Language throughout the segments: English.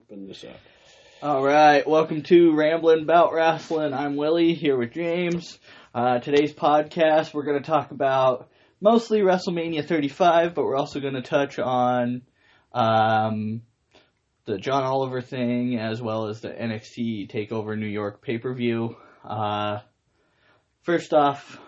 Open this up. All right, welcome to Ramblin' About Wrestling. I'm Willie, here with James. Today's podcast, we're going to talk about mostly WrestleMania 35, but we're also going to touch on the John Oliver thing, as well as the NXT TakeOver New York pay-per-view. First off,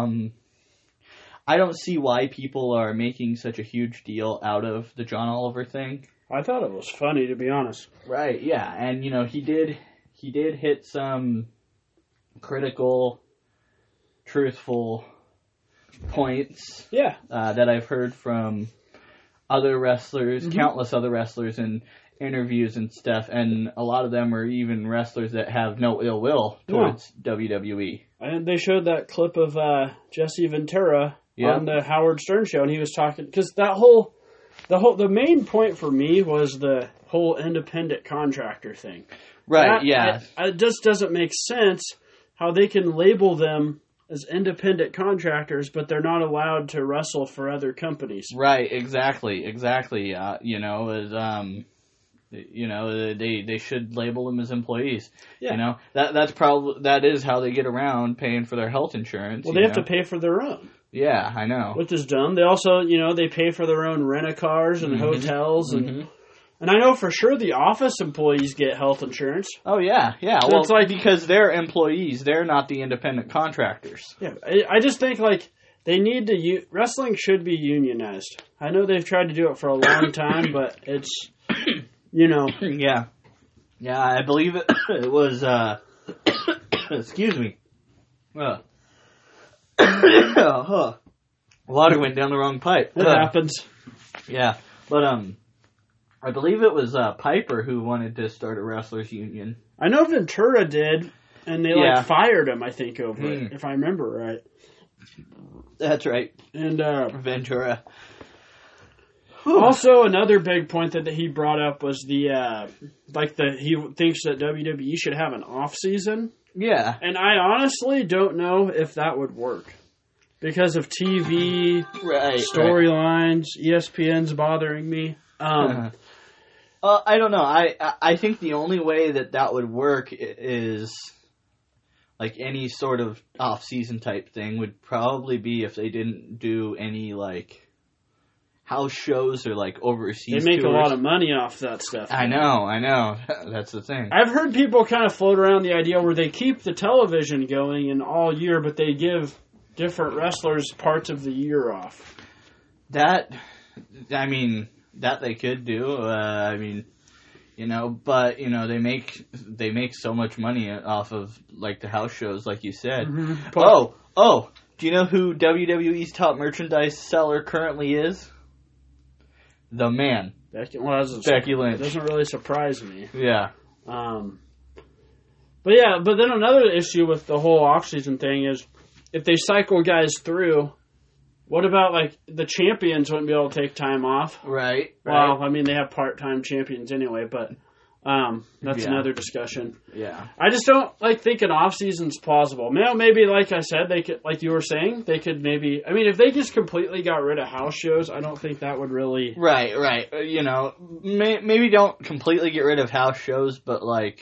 I don't see why people are making such a huge deal out of the John Oliver thing. I thought it was funny, to be honest. Right, yeah, and he did hit some critical, truthful points. Yeah. That I've heard from other wrestlers, countless other wrestlers in interviews and stuff, and a lot of them are even wrestlers that have no ill will towards WWE. And they showed that clip of Jesse Ventura on the Howard Stern show, and he was talking, because the main point for me was the whole independent contractor thing. Right, It just doesn't make sense how they can label them as independent contractors, but they're not allowed to wrestle for other companies. Right, exactly. They should label them as employees. Yeah. That is how they get around paying for their health insurance. Well, they have to pay for their own. Yeah, I know. Which is dumb. They also, they pay for their own rent-a-cars and hotels. And I know for sure the office employees get health insurance. Oh, yeah. So well, it's like, because they're employees. They're not the independent contractors. Yeah, I just think, they need to... Wrestling should be unionized. I know they've tried to do it for a long time, but it's, Yeah. Yeah, I believe it was, excuse me. Water went down the wrong pipe. It happens. Yeah, but I believe it was Piper who wanted to start a wrestlers union. I know Ventura did, and they fired him, I think, over it, if I remember right. That's right. And Ventura. Also, another big point that he brought up was he thinks that WWE should have an off season. Yeah. And I honestly don't know if that would work. Because of TV, storylines, ESPN's bothering me. I don't know. I think the only way that would work is any sort of off-season type thing would probably be if they didn't do any house shows or overseas They make tours. a lot of money off that stuff. I know. That's the thing. I've heard people kind of float around the idea where they keep the television going in all year, but they give different wrestlers parts of the year off. That they could do. But they make so much money off of the house shows, like you said. Oh, do you know who WWE's top merchandise seller currently is? The Man. Becky Lynch. It doesn't really surprise me. Yeah. But then another issue with the whole off-season thing is if they cycle guys through, what about the champions wouldn't be able to take time off? Right. Well, they have part-time champions anyway, but that's another discussion. Yeah. I just don't think an off-season's plausible. Maybe, like I said, they could, like you were saying, they could maybe... if they just completely got rid of house shows, I don't think that would really... Right. Maybe don't completely get rid of house shows, but,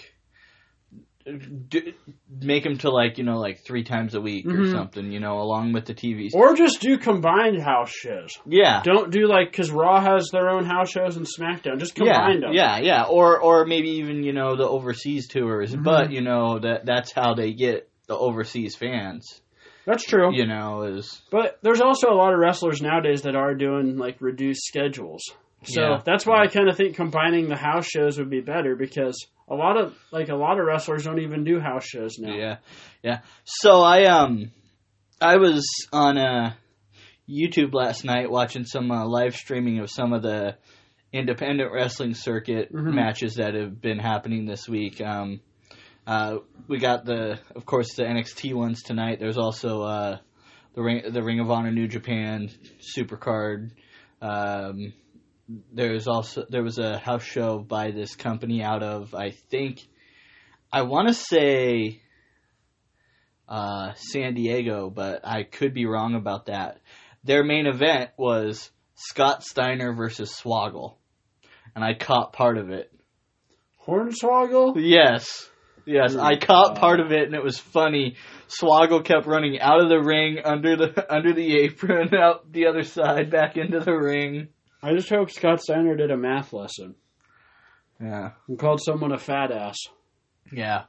make them to 3 times a week or something, along with the TVs. Or just do combined house shows. Yeah. Don't do because Raw has their own house shows and SmackDown. Just combine them. Yeah. Or maybe even, the overseas tours. But, that's how they get the overseas fans. That's true. But there's also a lot of wrestlers nowadays that are doing, reduced schedules. So that's why I kind of think combining the house shows would be better because a lot of wrestlers don't even do house shows now. Yeah. So I was on YouTube last night watching some live streaming of some of the independent wrestling circuit matches that have been happening this week. We got of course, the NXT ones tonight. There's also the Ring of Honor New Japan Supercard. There was a house show by this company out of, I want to say San Diego, but I could be wrong about that. Their main event was Scott Steiner versus Swoggle, and I caught part of it. Hornswoggle? Yes. Yes, I caught part of it, and it was funny. Swoggle kept running out of the ring, under the apron, out the other side, back into the ring. I just hope Scott Steiner did a math lesson. Yeah. And called someone a fat ass. Yeah.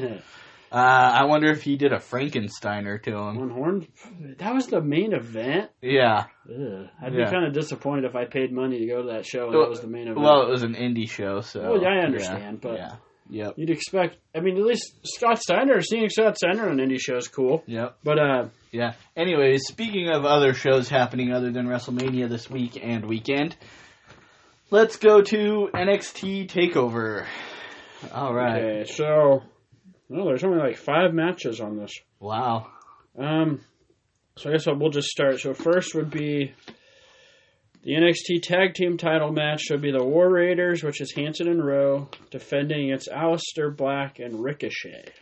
I wonder if he did a Frankensteiner to him. On Horn? That was the main event? Yeah. Ugh. I'd be kind of disappointed if I paid money to go to that show and that was the main event. Well, it was an indie show, so... Well, I understand, but... Yeah. Yep. You'd expect... I mean, at least seeing Scott Steiner on an indie show is cool. Yep. But, yeah. Anyways, speaking of other shows happening other than WrestleMania this week and weekend, let's go to NXT TakeOver. All right. Okay, so... Well, there's only like 5 matches on this. Wow. So I guess we'll just start. So first would be the NXT Tag Team title match. So it'd be the War Raiders, which is Hanson and Rowe, defending against Aleister Black and Ricochet.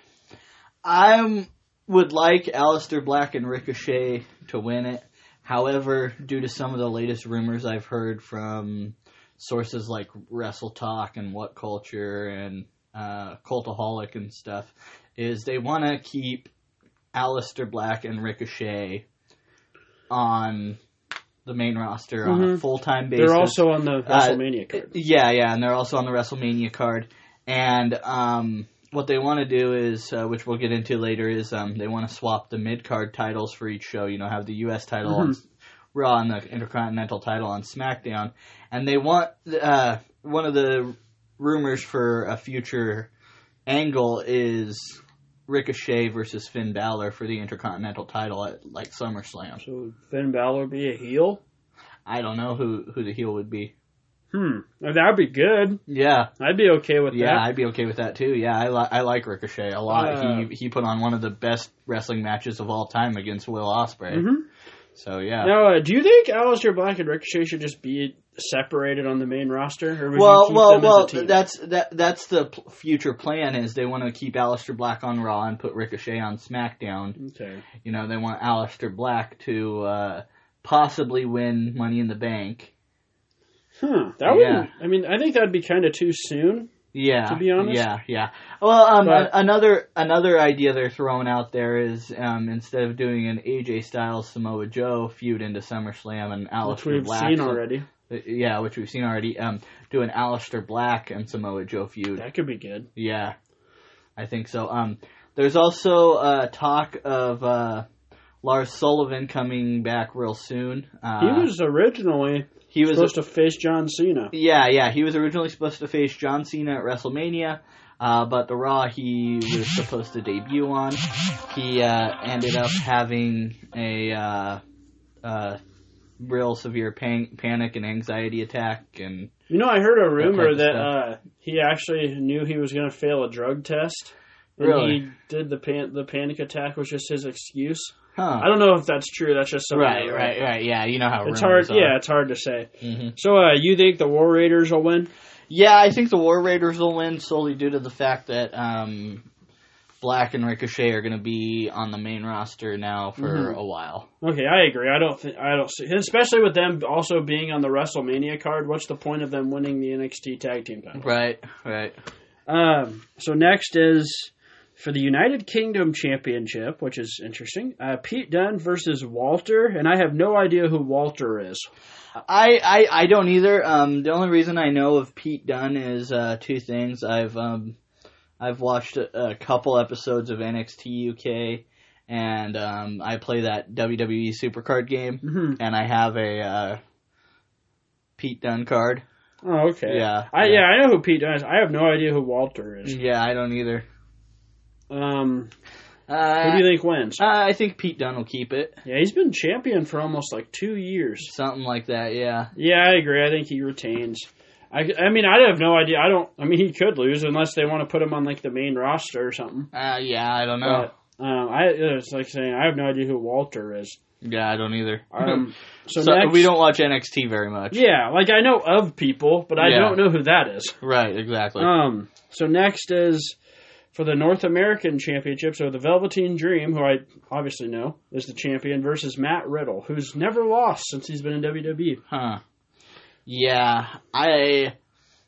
I would like Aleister Black and Ricochet to win it. However, due to some of the latest rumors I've heard from sources like Wrestle Talk and What Culture and Cultaholic and stuff, is they want to keep Aleister Black and Ricochet on the main roster on a full-time basis. They're also on the WrestleMania card. Yeah, and they're also on the WrestleMania card. And what they want to do is, which we'll get into later, is they want to swap the mid-card titles for each show. You know, have the U.S. title on Raw and the Intercontinental title on SmackDown. And they want, one of the rumors for a future angle is Ricochet versus Finn Balor for the Intercontinental title at, like, SummerSlam. So would Finn Balor be a heel? I don't know who the heel would be. That'd be good. Yeah. I'd be okay with that. Yeah, I'd be okay with that, too. Yeah, I like Ricochet a lot. He put on one of the best wrestling matches of all time against Will Ospreay. So, yeah. Now, do you think Aleister Black and Ricochet should just be separated on the main roster? Or would you keep them as a team? That's the future plan, is they want to keep Aleister Black on Raw and put Ricochet on SmackDown. Okay. You know, they want Aleister Black to possibly win Money in the Bank. That wouldn't... I mean, I think that'd be kind of too soon. Yeah, to be honest. Yeah. Well, another idea they're throwing out there is instead of doing an AJ Styles Samoa Joe feud into SummerSlam and Aleister Black, which we've seen already. Yeah, which we've seen already. Do an Aleister Black and Samoa Joe feud. That could be good. Yeah, I think so. There's also talk of Lars Sullivan coming back real soon. He was originally... He was supposed to face John Cena. Yeah. He was originally supposed to face John Cena at WrestleMania, but the Raw he was supposed to debut on, he ended up having a real severe panic and anxiety attack. And I heard a rumor that he actually knew he was going to fail a drug test. And really? He did the panic attack was just his excuse. Huh. I don't know if that's true. That's just something. Right. Yeah, you know how it's rumors hard. are. Yeah, it's hard to say. So, you think the War Raiders will win? Yeah, I think the War Raiders will win solely due to the fact that Black and Ricochet are going to be on the main roster now for a while. Okay, I agree. I don't see, especially with them also being on the WrestleMania card. What's the point of them winning the NXT Tag Team title? Right. So next is for the United Kingdom Championship, which is interesting. Pete Dunne versus Walter, and I have no idea who Walter is. I don't either. The only reason I know of Pete Dunne is two things. I've watched a couple episodes of NXT UK, and I play that WWE Supercard game, and I have a Pete Dunne card. Oh, okay. Yeah. I know who Pete Dunne is. I have no idea who Walter is. Yeah, I don't either. Who do you think wins? I think Pete Dunne will keep it. Yeah, he's been champion for almost 2 years. Something like that, yeah. Yeah, I agree. I think he retains. I mean, I have no idea. He could lose unless they want to put him on the main roster or something. Yeah, I don't know. But, it's like saying I have no idea who Walter is. Yeah, I don't either. So next, we don't watch NXT very much. Yeah, I know of people, but I don't know who that is. Right, exactly. So next is for the North American Championship. So the Velveteen Dream, who I obviously know, is the champion versus Matt Riddle, who's never lost since he's been in WWE. Huh. Yeah, I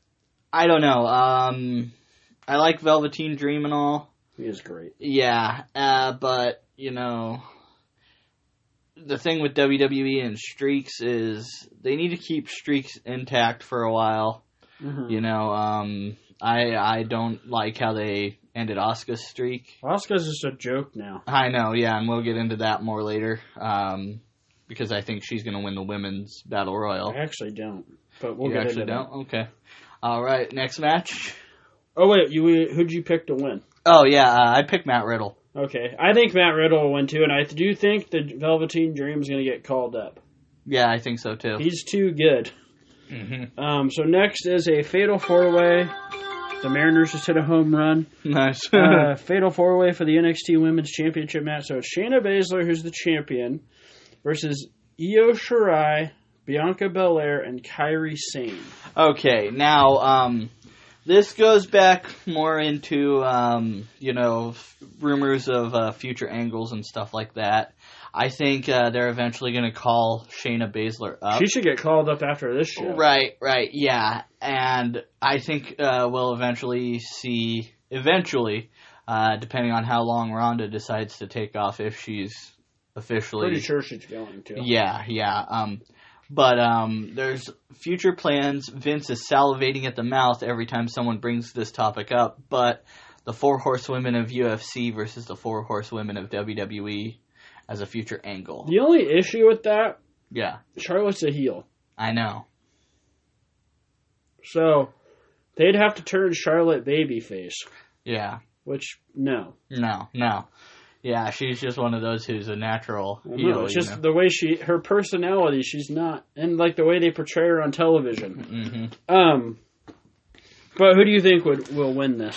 I don't know. I like Velveteen Dream and all. He is great. Yeah, but, you know, the thing with WWE and streaks is they need to keep streaks intact for a while. Mm-hmm. You know, I don't like how they ended Asuka's streak. Asuka's just a joke now. I know, yeah, and we'll get into that more later. Because I think she's going to win the women's battle royal. I actually don't, but we'll get into that. You actually don't? Okay. All right, next match. Oh, wait, who'd you pick to win? Oh, yeah, I picked Matt Riddle. Okay, I think Matt Riddle will win, too, and I do think the Velveteen Dream is going to get called up. Yeah, I think so, too. He's too good. Mm-hmm. So next is a Fatal 4-Way. The Mariners just hit a home run. Nice. Fatal 4-Way for the NXT Women's Championship match. So it's Shayna Baszler, who's the champion, versus Io Shirai, Bianca Belair, and Kairi Sane. Okay, now, this goes back more into, you know, rumors of future angles and stuff like that. I think they're eventually going to call Shayna Baszler up. She should get called up after this show. Right, yeah. And I think we'll eventually see, depending on how long Ronda decides to take off, if she's officially... Pretty sure she's going to. Yeah. But there's future plans. Vince is salivating at the mouth every time someone brings this topic up. But the 4 horsewomen of UFC versus the 4 horsewomen of WWE as a future angle. The only issue with that, yeah, Charlotte's a heel. I know. So they'd have to turn Charlotte babyface. Yeah. Which, no. Yeah, she's just one of those who's a natural heel. No, it's just the way her personality, she's not, and like the way they portray her on television. Mm-hmm. But who do you think will win this?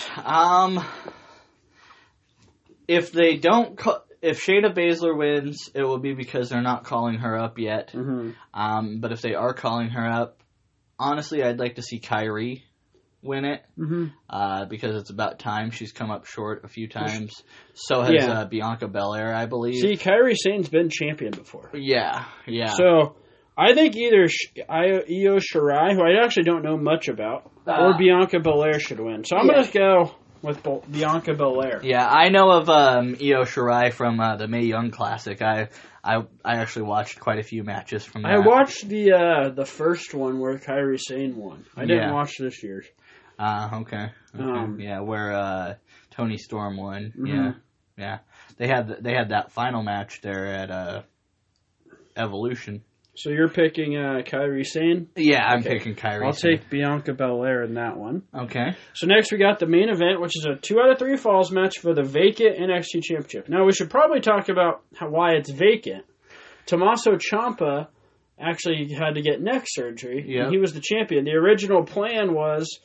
If they don't, if Shayna Baszler wins, it will be because they're not calling her up yet. Mm-hmm. But if they are calling her up, honestly, I'd like to see Kairi win it, because it's about time. She's come up short a few times. So has Bianca Belair, I believe. See, Kairi Sane's been champion before. Yeah. So I think either Io Shirai, who I actually don't know much about, or Bianca Belair should win. So I'm going to go with Bianca Belair. Yeah, I know of Io Shirai from the Mae Young Classic. I actually watched quite a few matches from that. I watched the first one where Kairi Sane won. I didn't watch this year's. Okay. Yeah, where Toni Storm won. Mm-hmm. Yeah. They had that final match there at Evolution. So you're picking Kairi Sane? Yeah, I'm picking Kairi Sane. I'll take Bianca Belair in that one. Okay. So next we got the main event, which is a 2 out of 3 falls match for the vacant NXT Championship. Now we should probably talk about why it's vacant. Tommaso Ciampa actually had to get neck surgery. Yeah. He was the champion. The original plan was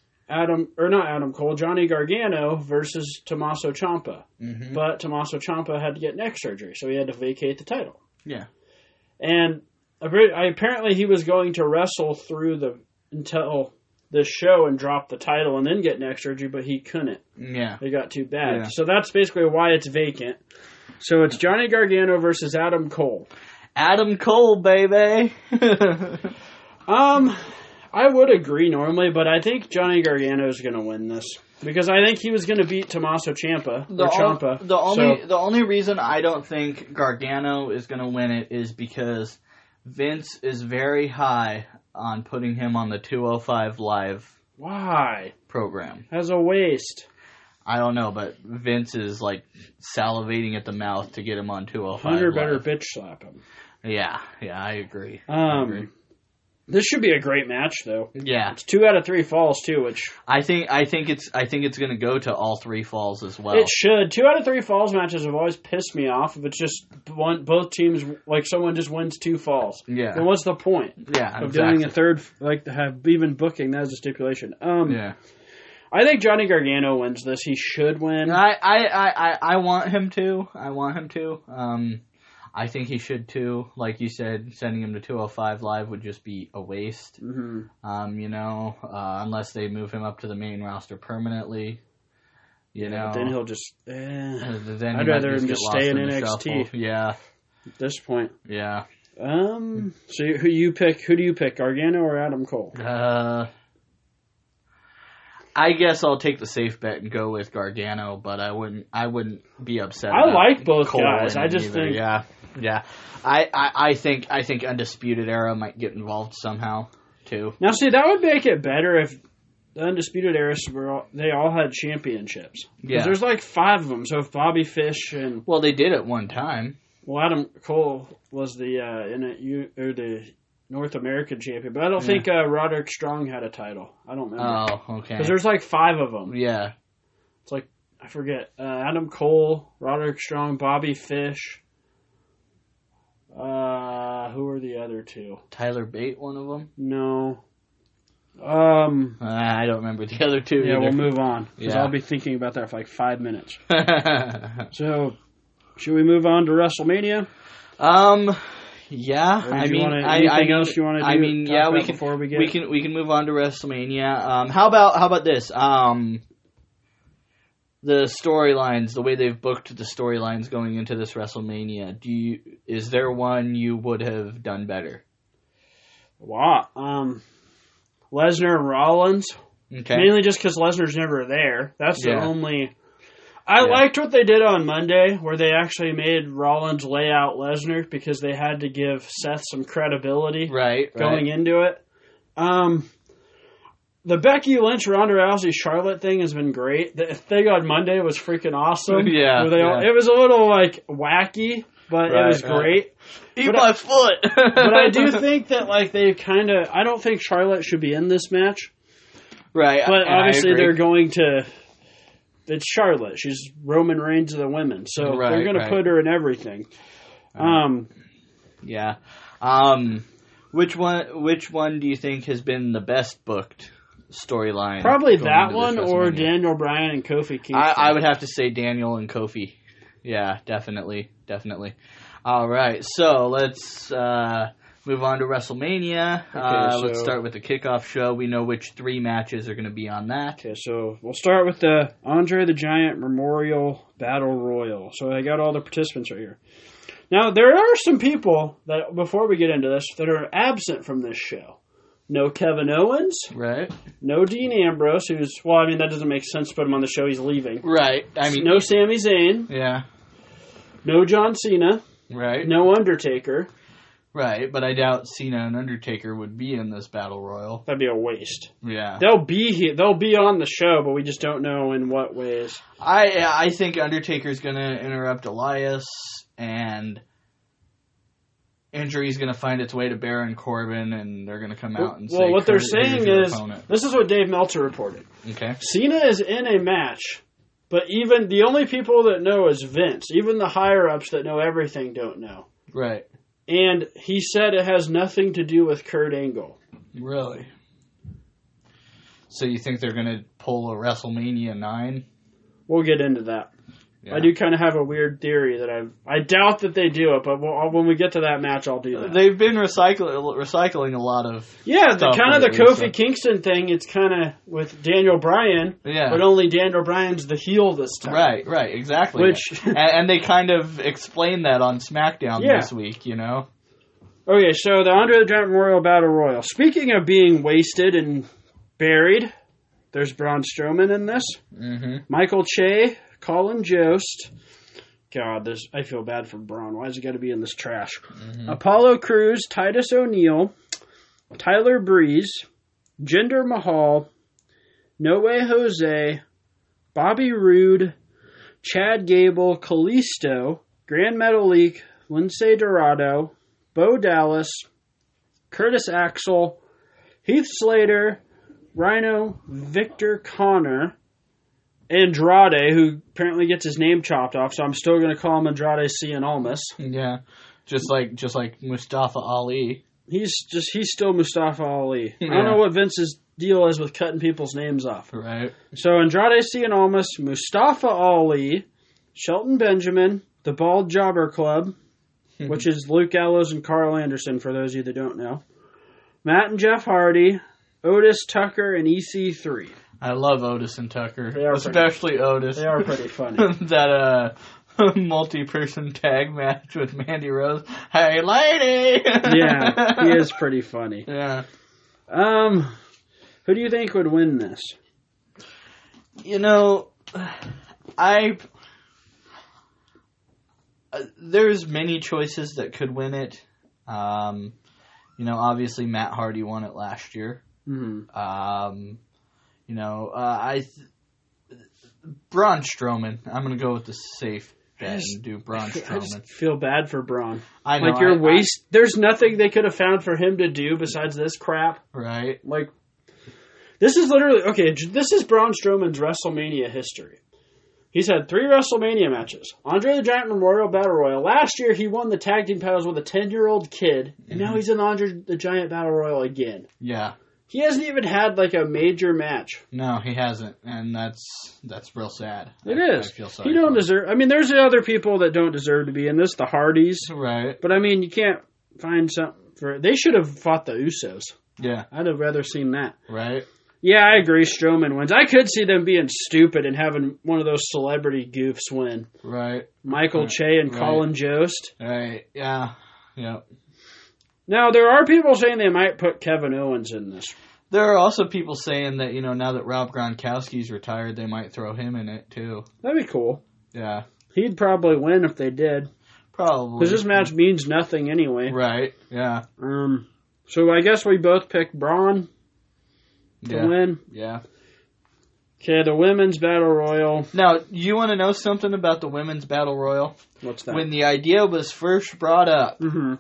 Johnny Gargano versus Tommaso Ciampa. Mm-hmm. But Tommaso Ciampa had to get neck surgery, so he had to vacate the title. Yeah. And apparently he was going to wrestle until this show and drop the title and then get neck surgery, but he couldn't. Yeah. It got too bad. Yeah. So that's basically why it's vacant. So it's Johnny Gargano versus Adam Cole. Adam Cole, baby! I would agree normally, but I think Johnny Gargano is going to win this. Because I think he was going to beat Tommaso Ciampa. The only reason I don't think Gargano is going to win it is because Vince is very high on putting him on the 205 Live program. As a waste. I don't know, but Vince is like salivating at the mouth to get him on 205 Hunter Live. better bitch slap him. Yeah, I agree. This should be a great match, though. Yeah, it's 2 out of 3 falls too, which I think it's going to go to all 3 falls as well. It should. 2 out of 3 falls matches have always pissed me off. If it's just both teams, like someone just wins 2 falls. Yeah. Then what's the point? Yeah, of doing a third, like even booking that as a stipulation. Yeah. I think Johnny Gargano wins this. He should win. I want him to. I think he should too. Like you said, sending him to 205 Live would just be a waste. Mm-hmm. Unless they move him up to the main roster permanently. Then he'll just. Then I'd rather him just stay in NXT. Yeah. At this point. Yeah. So who do you pick? Gargano or Adam Cole? I guess I'll take the safe bet and go with Gargano, but I wouldn't be upset. I like both Cole guys. I winning just either. think, yeah. I think Undisputed Era might get involved somehow too. now see, that would make it better if the Undisputed Era they all had championships. Because there's like 5 of them. So if Bobby Fish and Well, they did at one time. well, Adam Cole was the North American champion, but I don't think Roderick Strong had a title. I don't remember. Oh, okay. Because there's like 5 of them. Yeah. It's like I forget. Adam Cole, Roderick Strong, Bobby Fish. Who are the other 2? Tyler Bate, one of them? No. I don't remember the other 2 Yeah, either. we'll move on. Because Yeah. I'll be thinking about that for like 5 minutes. So, should we move on to WrestleMania? Yeah. Or anything else you want to do? I mean, yeah, we can. Before we can move on to WrestleMania. How about this? The storylines, the way they've booked the storylines going into this WrestleMania. Is there one you would have done better? Wow. Lesnar and Rollins. Okay. Mainly just because Lesnar's never there. That's the only... I liked what they did on Monday, where they actually made Rollins lay out Lesnar because they had to give Seth some credibility going into it. The Becky Lynch, Ronda Rousey, Charlotte thing has been great. The thing on Monday was freaking awesome. Yeah. It was a little, like, wacky, but it was great. Eat my foot! But I do think that, like, they kind of... I don't think Charlotte should be in this match. Right. But obviously they're going to... It's Charlotte. She's Roman Reigns of the women. So they're going to put her in everything. Yeah. Which one do you think has been the best booked storyline? Probably that one or Daniel Bryan and Kofi Kingston. I would have to say Daniel and Kofi. Yeah, definitely. All right, so let's move on to WrestleMania. Let's start with the kickoff show. We know which 3 matches are going to be on that. Okay, so we'll start with the Andre the Giant Memorial Battle Royal. So I got all the participants right here. Now, there are some people that, before we get into this, that are absent from this show. No Kevin Owens. Right. No Dean Ambrose, that doesn't make sense to put him on the show. He's leaving. Right. No Sami Zayn. Yeah. No John Cena. Right. No Undertaker. Right, but I doubt Cena and Undertaker would be in this battle royal. That'd be a waste. Yeah. They'll be here. They'll be on the show, but we just don't know in what ways. I think Undertaker's going to interrupt Elias, and injury's going to find its way to Baron Corbin, and they're going to come out and say, what they're saying is, opponent. This is what Dave Meltzer reported. Okay. Cena is in a match, but even the only people that know is Vince. Even the higher-ups that know everything don't know. Right. And he said it has nothing to do with Kurt Angle. Really? So you think they're going to pull a WrestleMania 9? We'll get into that. Yeah. I do kind of have a weird theory that I doubt that they do it, but when we get to that match, I'll do that. They've been recycling a lot of the Kofi Kingston thing. It's kind of with Daniel Bryan, but only Daniel Bryan's the heel this time. Right, exactly. And they kind of explained that on SmackDown this week, you know. Okay, so the Andre the Giant Memorial Battle Royal. Speaking of being wasted and buried, there's Braun Strowman in this. Mm-hmm. Michael Che. Colin Jost. God, I feel bad for Braun. Why has he got to be in this trash? Mm-hmm. Apollo Crews, Titus O'Neil, Tyler Breeze, Jinder Mahal, No Way Jose, Bobby Roode, Chad Gable, Kalisto, Grand Metalik, Lindsay Dorado, Bo Dallas, Curtis Axel, Heath Slater, Rhino, Victor Connor, Andrade, who apparently gets his name chopped off, so I'm still going to call him Andrade Cien Almas. Yeah, just like Mustafa Ali. He's still Mustafa Ali. Yeah. I don't know what Vince's deal is with cutting people's names off. Right. So Andrade Cien Almas, Mustafa Ali, Shelton Benjamin, the Bald Jobber Club, which is Luke Gallows and Carl Anderson, for those of you that don't know, Matt and Jeff Hardy, Otis, Tucker, and EC3. I love Otis and Tucker, especially Otis. They are pretty funny. That multi-person tag match with Mandy Rose. Hey, lady! Yeah, he is pretty funny. Yeah. Who do you think would win this? You know, there's many choices that could win it. You know, obviously Matt Hardy won it last year. Mm-hmm. You know, Braun Strowman. I'm going to go with the safe bet and do Braun Strowman. I just feel bad for Braun. I know. Like, there's nothing they could have found for him to do besides this crap. Right. Like, this is literally... Okay, this is Braun Strowman's WrestleMania history. He's had 3 WrestleMania matches. Andre the Giant Memorial Battle Royal. Last year, he won the tag team titles with a 10-year-old kid. And now he's in Andre the Giant Battle Royal again. Yeah. He hasn't even had, like, a major match. No, he hasn't. And that's real sad. It is. I feel sorry. He don't deserve... I mean, there's the other people that don't deserve to be in this. The Hardys. Right. But, I mean, you can't find something for... They should have fought the Usos. Yeah. I'd have rather seen that. Right. Yeah, I agree. Strowman wins. I could see them being stupid and having one of those celebrity goofs win. Right. Michael Che and Colin Jost. Right. Yeah. Yep. Now, there are people saying they might put Kevin Owens in this. There are also people saying that, you know, now that Rob Gronkowski's retired, they might throw him in it, too. That'd be cool. Yeah. He'd probably win if they did. Probably. Because this match means nothing anyway. Right. Yeah. So I guess we both picked Braun to win. Yeah. Okay, the Women's Battle Royal. Now, you want to know something about the Women's Battle Royal? What's that? When the idea was first brought up, mm-hmm.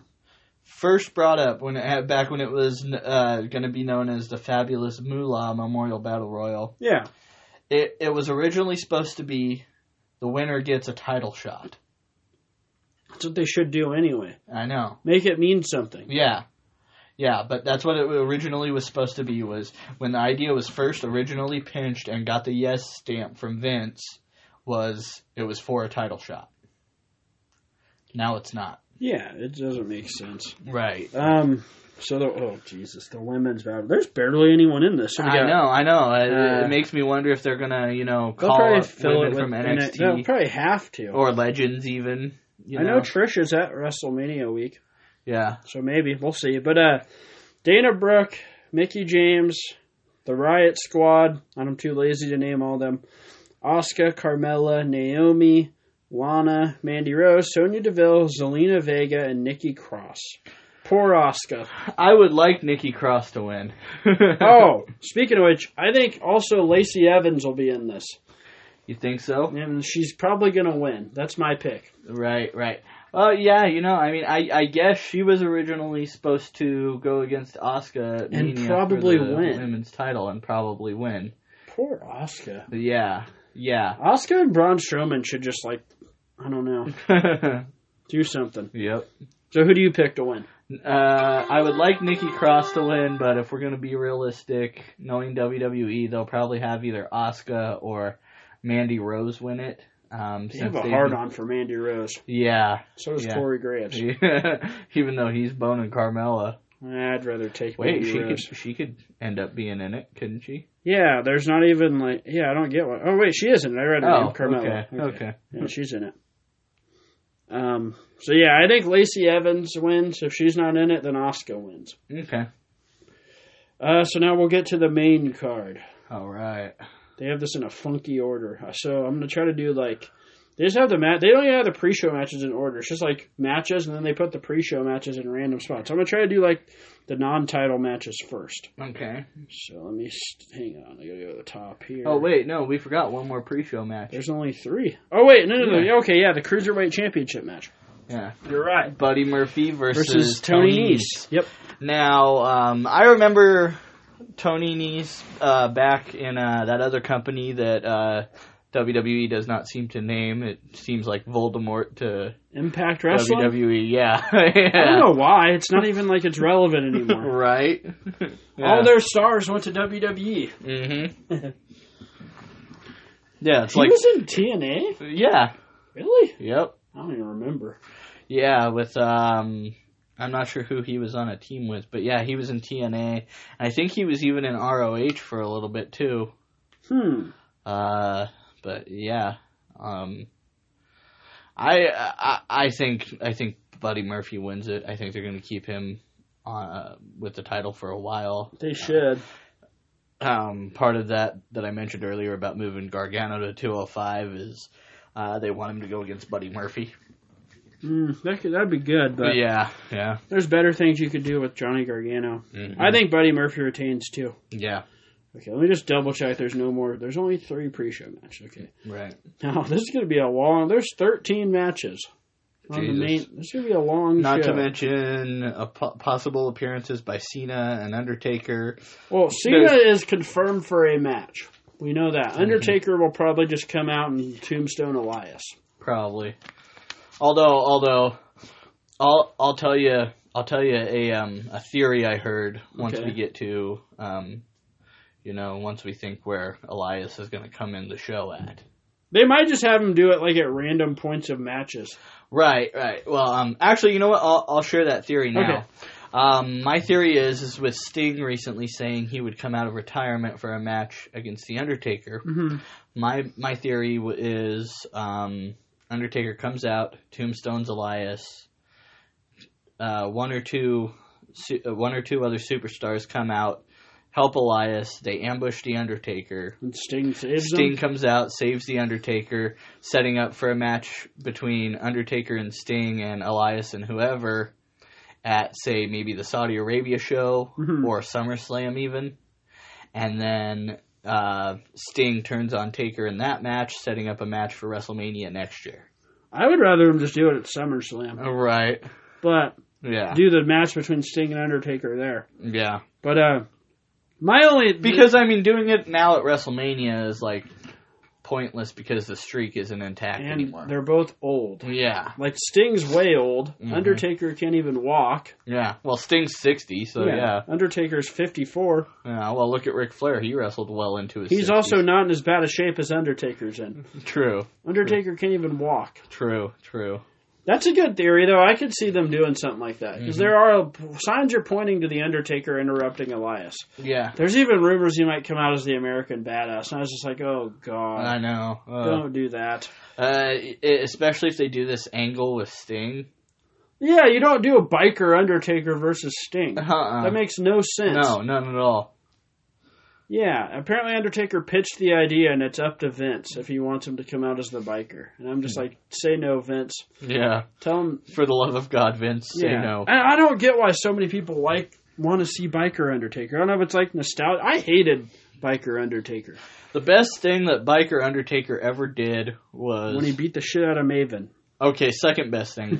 back when it was going to be known as the Fabulous Moolah Memorial Battle Royal. Yeah. It was originally supposed to be the winner gets a title shot. That's what they should do anyway. I know. Make it mean something. Yeah. Yeah, but that's what it originally was supposed to be, was when the idea was first originally pinched and got the yes stamp from Vince, it was for a title shot. Now it's not. Yeah, it doesn't make sense. Right. So, the Women's Battle. There's barely anyone in this. So I know. It makes me wonder if they're going to, call up women from NXT. They'll probably have to. Or Legends, even. I know Trish is at WrestleMania week. Yeah. So maybe. We'll see. But Dana Brooke, Mickie James, the Riot Squad, I'm too lazy to name all of them, Asuka, Carmella, Naomi, Lana, Mandy Rose, Sonya Deville, Zelina Vega, and Nikki Cross. Poor Asuka. I would like Nikki Cross to win. Oh, speaking of which, I think also Lacey Evans will be in this. You think so? And she's probably going to win. That's my pick. Right. Yeah, I guess she was originally supposed to go against Asuka and probably for the win women's title and probably win. Poor Asuka. Yeah. Asuka and Braun Strowman should just I don't know, do something. Yep. So who do you pick to win? I would like Nikki Cross to win, but if we're going to be realistic, knowing WWE, they'll probably have either Asuka or Mandy Rose win it. They have a hard-on for Mandy Rose. Yeah. So does Corey Graves. Even though he's boning Carmella. I'd rather take Mandy Rose. She could end up being in it, couldn't she? Yeah, there's not even I don't get what. Oh, wait, she isn't. I read her name, Carmella. Okay. Yeah, she's in it. So yeah, I think Lacey Evans wins. If she's not in it, then Asuka wins. Okay. So now we'll get to the main card. All right. They have this in a funky order. So I'm going to try to do they just have the match. They don't even have the pre-show matches in order. It's just matches, and then they put the pre-show matches in random spots. So I'm going to try to do the non-title matches first. Okay. So let me hang on. I got to go to the top here. Oh wait, no, we forgot one more pre-show match. There's only 3. Oh wait, no. Okay, yeah, the Cruiserweight Championship match. Yeah, you're right. Buddy Murphy versus Tony Nese. Yep. Now, I remember Tony Nese back in that other company that WWE does not seem to name. It seems like Voldemort to Impact Wrestling. WWE, yeah. I don't know why. It's not even it's relevant anymore. Right. Yeah. All their stars went to WWE. Mm-hmm. Yeah, he was in TNA? Yeah. Really? Yep. I don't even remember. Yeah, with I'm not sure who he was on a team with, but yeah, he was in TNA. I think he was even in ROH for a little bit too. But yeah, I think Buddy Murphy wins it. I think they're going to keep him with the title for a while. They should. part of that I mentioned earlier about moving Gargano to 205 is they want him to go against Buddy Murphy. That'd be good, but yeah. There's better things you could do with Johnny Gargano. Mm-hmm. I think Buddy Murphy retains too. Yeah. Okay, let me just double check. There's no more. There's only 3 pre-show matches. Okay. Right. Now this is going to be a long. There's 13 matches on the main. This is going to be a long show. Not to mention possible appearances by Cena and Undertaker. Well, Cena is confirmed for a match. We know that. Undertaker will probably just come out and tombstone Elias. Probably. Although, I'll tell you a theory I heard once we get to, once we think where Elias is going to come in the show at. They might just have him do it like at random points of matches. Right. Well, actually, you know what? I'll share that theory now. Okay. My theory is with Sting recently saying he would come out of retirement for a match against The Undertaker. Mm-hmm. My theory is Undertaker comes out, tombstones Elias. One or two other superstars come out, help Elias. They ambush The Undertaker. And Sting saves Sting him? comes out, saves The Undertaker, setting up for a match between Undertaker and Sting and Elias and whoever at, say, maybe the Saudi Arabia show or SummerSlam even. And then Sting turns on Taker in that match, setting up a match for WrestleMania next year. I would rather him just do it at SummerSlam. Right. But do the match between Sting and Undertaker there. Yeah. But my only... Because, doing it now at WrestleMania is, pointless because the streak isn't intact anymore. They're both old. Yeah. Like, Sting's way old. Mm-hmm. Undertaker can't even walk. Yeah. Well, Sting's 60, so yeah. Undertaker's 54. Yeah, well, look at Ric Flair. He wrestled well into his 60s. He's also not in as bad a shape as Undertaker's in. True. Undertaker can't even walk. True. That's a good theory, though. I could see them doing something like that. Because there are signs are pointing to The Undertaker interrupting Elias. Yeah. There's even rumors he might come out as the American Badass. And I was just like, oh, God. I know. Don't do that. Especially if they do this angle with Sting. Yeah, you don't do a biker Undertaker versus Sting. That makes no sense. No, none at all. Yeah, apparently Undertaker pitched the idea, and it's up to Vince if he wants him to come out as the biker. And I'm just like, say no, Vince. Yeah. Tell him. For the love of God, Vince, say no. And I don't get why so many people want to see biker Undertaker. I don't know if it's like nostalgia. I hated biker Undertaker. The best thing that biker Undertaker ever did was... when he beat the shit out of Maven. Okay, second best thing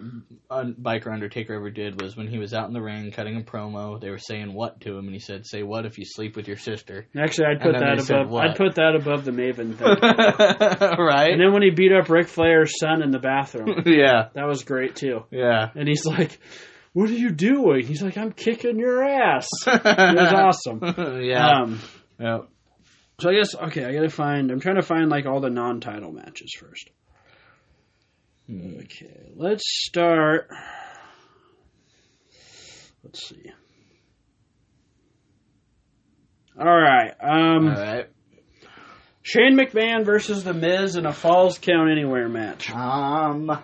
biker Undertaker ever did was when he was out in the ring cutting a promo. They were saying what to him, and he said, "Say what if you sleep with your sister?" Actually, I'd put that above the Maven thing. Right. And then when he beat up Ric Flair's son in the bathroom, that was great too. Yeah. And he's like, "What are you doing?" He's like, "I'm kicking your ass." It was awesome. Yeah. So I guess I'm trying to find all the non-title matches first. Okay, let's start. Let's see. All right. Shane McMahon versus The Miz in a Falls Count Anywhere match. I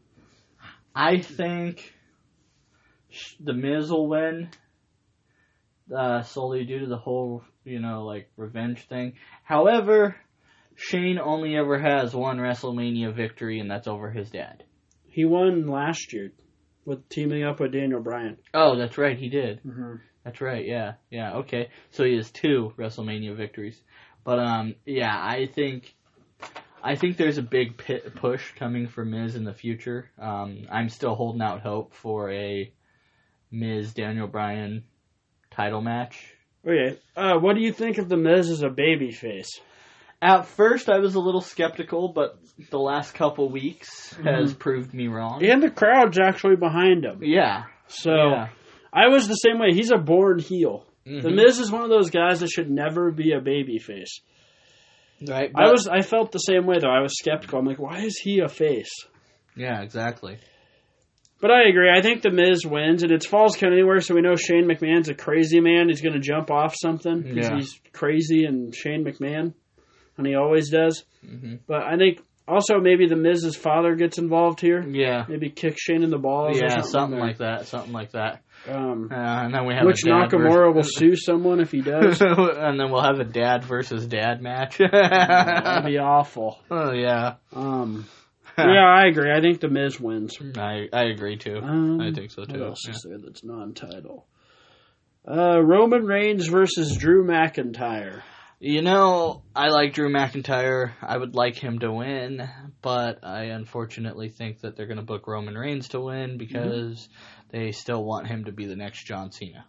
think The Miz will win, solely due to the whole, revenge thing. However, Shane only ever has one WrestleMania victory, and that's over his dad. He won last year with teaming up with Daniel Bryan. Oh, that's right, he did. Mm-hmm. That's right, yeah, okay. So he has 2 WrestleMania victories. But, I think there's a big push coming for Miz in the future. I'm still holding out hope for a Miz-Daniel Bryan title match. Okay, what do you think of The Miz as a babyface? At first, I was a little skeptical, but the last couple weeks has proved me wrong. And the crowd's actually behind him. Yeah. So, I was the same way. He's a born heel. Mm-hmm. The Miz is one of those guys that should never be a babyface. Right. I felt the same way, though. I was skeptical. I'm like, why is he a face? Yeah, exactly. But I agree. I think The Miz wins, and it's Falls Count Anywhere, so we know Shane McMahon's a crazy man. He's going to jump off something because he's crazy and Shane McMahon. And he always does. Mm-hmm. But I think Also, maybe the Miz's father gets involved here. Yeah. Maybe kick Shane in the balls. Yeah, or something like that. Something like that. And then we have which Nakamura will sue someone if he does. And then we'll have a dad versus dad match. That'd be awful. Oh, yeah. Yeah, I agree. I think the Miz wins. I agree, too. I think so, too. What else is there that's non-title? Roman Reigns versus Drew McIntyre. You know, I like Drew McIntyre. I would like him to win, but I unfortunately think that they're going to book Roman Reigns to win because they still want him to be the next John Cena.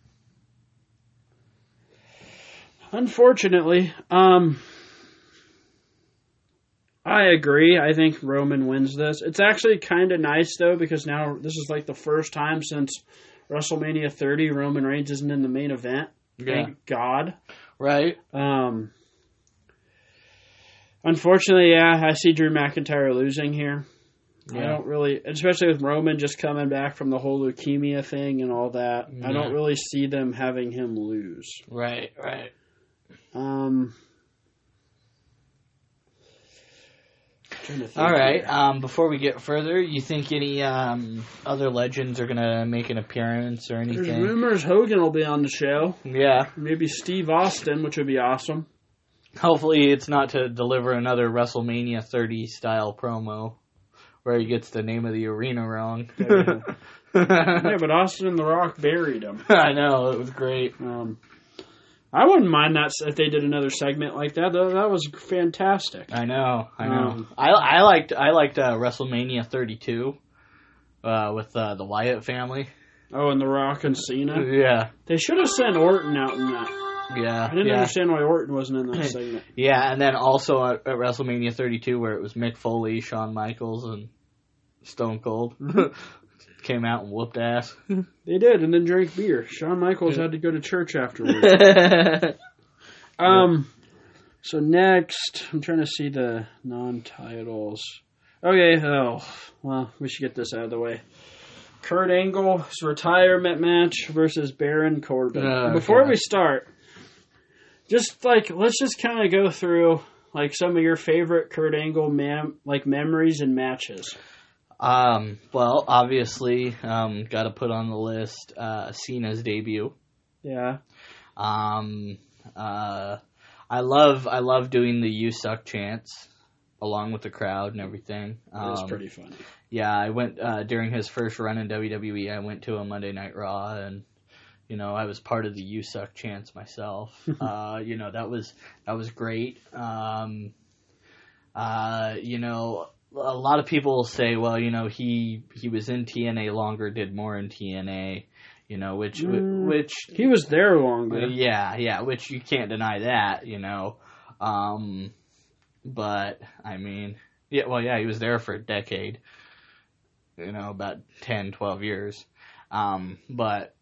Unfortunately, I agree. I think Roman wins this. It's actually kind of nice, though, because now this is like the first time since WrestleMania 30 Roman Reigns isn't in the main event. Thank God. Right. Unfortunately, I see Drew McIntyre losing here. Yeah. I don't really, especially with Roman just coming back from the whole leukemia thing and all that. Yeah. I don't really see them having him lose. Right. All right. Before we get further, you think any other legends are gonna make an appearance or anything? There's rumors Hogan will be on the show. Yeah. Maybe Steve Austin, which would be awesome. Hopefully, it's not to deliver another WrestleMania 30 style promo where he gets the name of the arena wrong. Yeah, but Austin and The Rock buried him. I know, it was great. I wouldn't mind that if they did another segment like that. That was fantastic. I know. I liked WrestleMania 32 with the Wyatt family. Oh, and The Rock and Cena? Yeah. They should have sent Orton out in that. Yeah. I didn't understand why Orton wasn't in that segment. Yeah, and then also at WrestleMania 32 where it was Mick Foley, Shawn Michaels, and Stone Cold. Came out and whooped ass. They did, and then drank beer. Shawn Michaels had to go to church afterwards. So next, I'm trying to see the non-titles. Okay, well, we should get this out of the way. Kurt Angle's retirement match versus Baron Corbin. Before we start, let's just kind of go through some of your favorite Kurt Angle memories and matches. Well, obviously, got to put on the list Cena's debut. Yeah. I love doing the "You Suck" chants along with the crowd and everything. It was pretty funny. Yeah, I went during his first run in WWE. I went to a Monday Night Raw, and I was part of the "You Suck" chants myself. That was great. A lot of people will say, well, he was in TNA longer, did more in TNA, which he was there longer. Yeah, which you can't deny that, but I mean, he was there for a decade, about 10, 12 years, but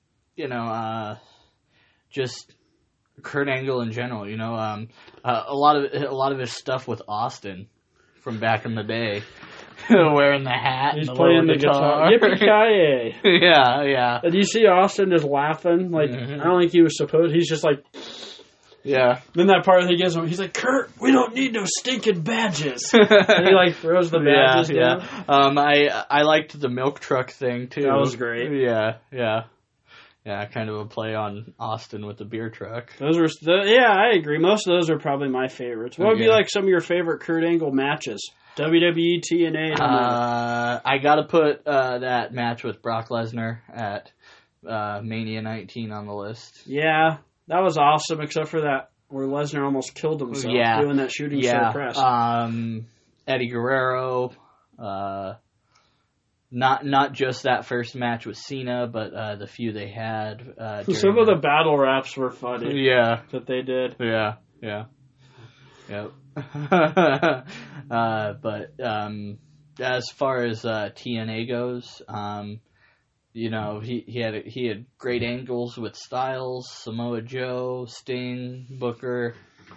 just Kurt Angle in general, a lot of his stuff with Austin from back in the day, wearing the hat. He's and playing the guitar. Yippee-ki-yay. Yeah. And you see Austin just laughing. I don't think he was supposed. He's just like, yeah. Then that part that he gives him, he's like, Kurt, we don't need no stinking badges. And he throws the badges down. I liked the milk truck thing too. That was great. Yeah, kind of a play on Austin with the beer truck. Those were, I agree. Most of those are probably my favorites. What would be some of your favorite Kurt Angle matches? WWE, TNA? I got to put that match with Brock Lesnar at Mania 19 on the list. Yeah, that was awesome, except for that where Lesnar almost killed himself doing that shooting star press. Eddie Guerrero. Not just that first match with Cena, but the few they had. Some of the battle raps were funny. Yeah. That they did. Yeah. Yep. But as far as TNA goes, he had great angles with Styles, Samoa Joe, Sting, Booker.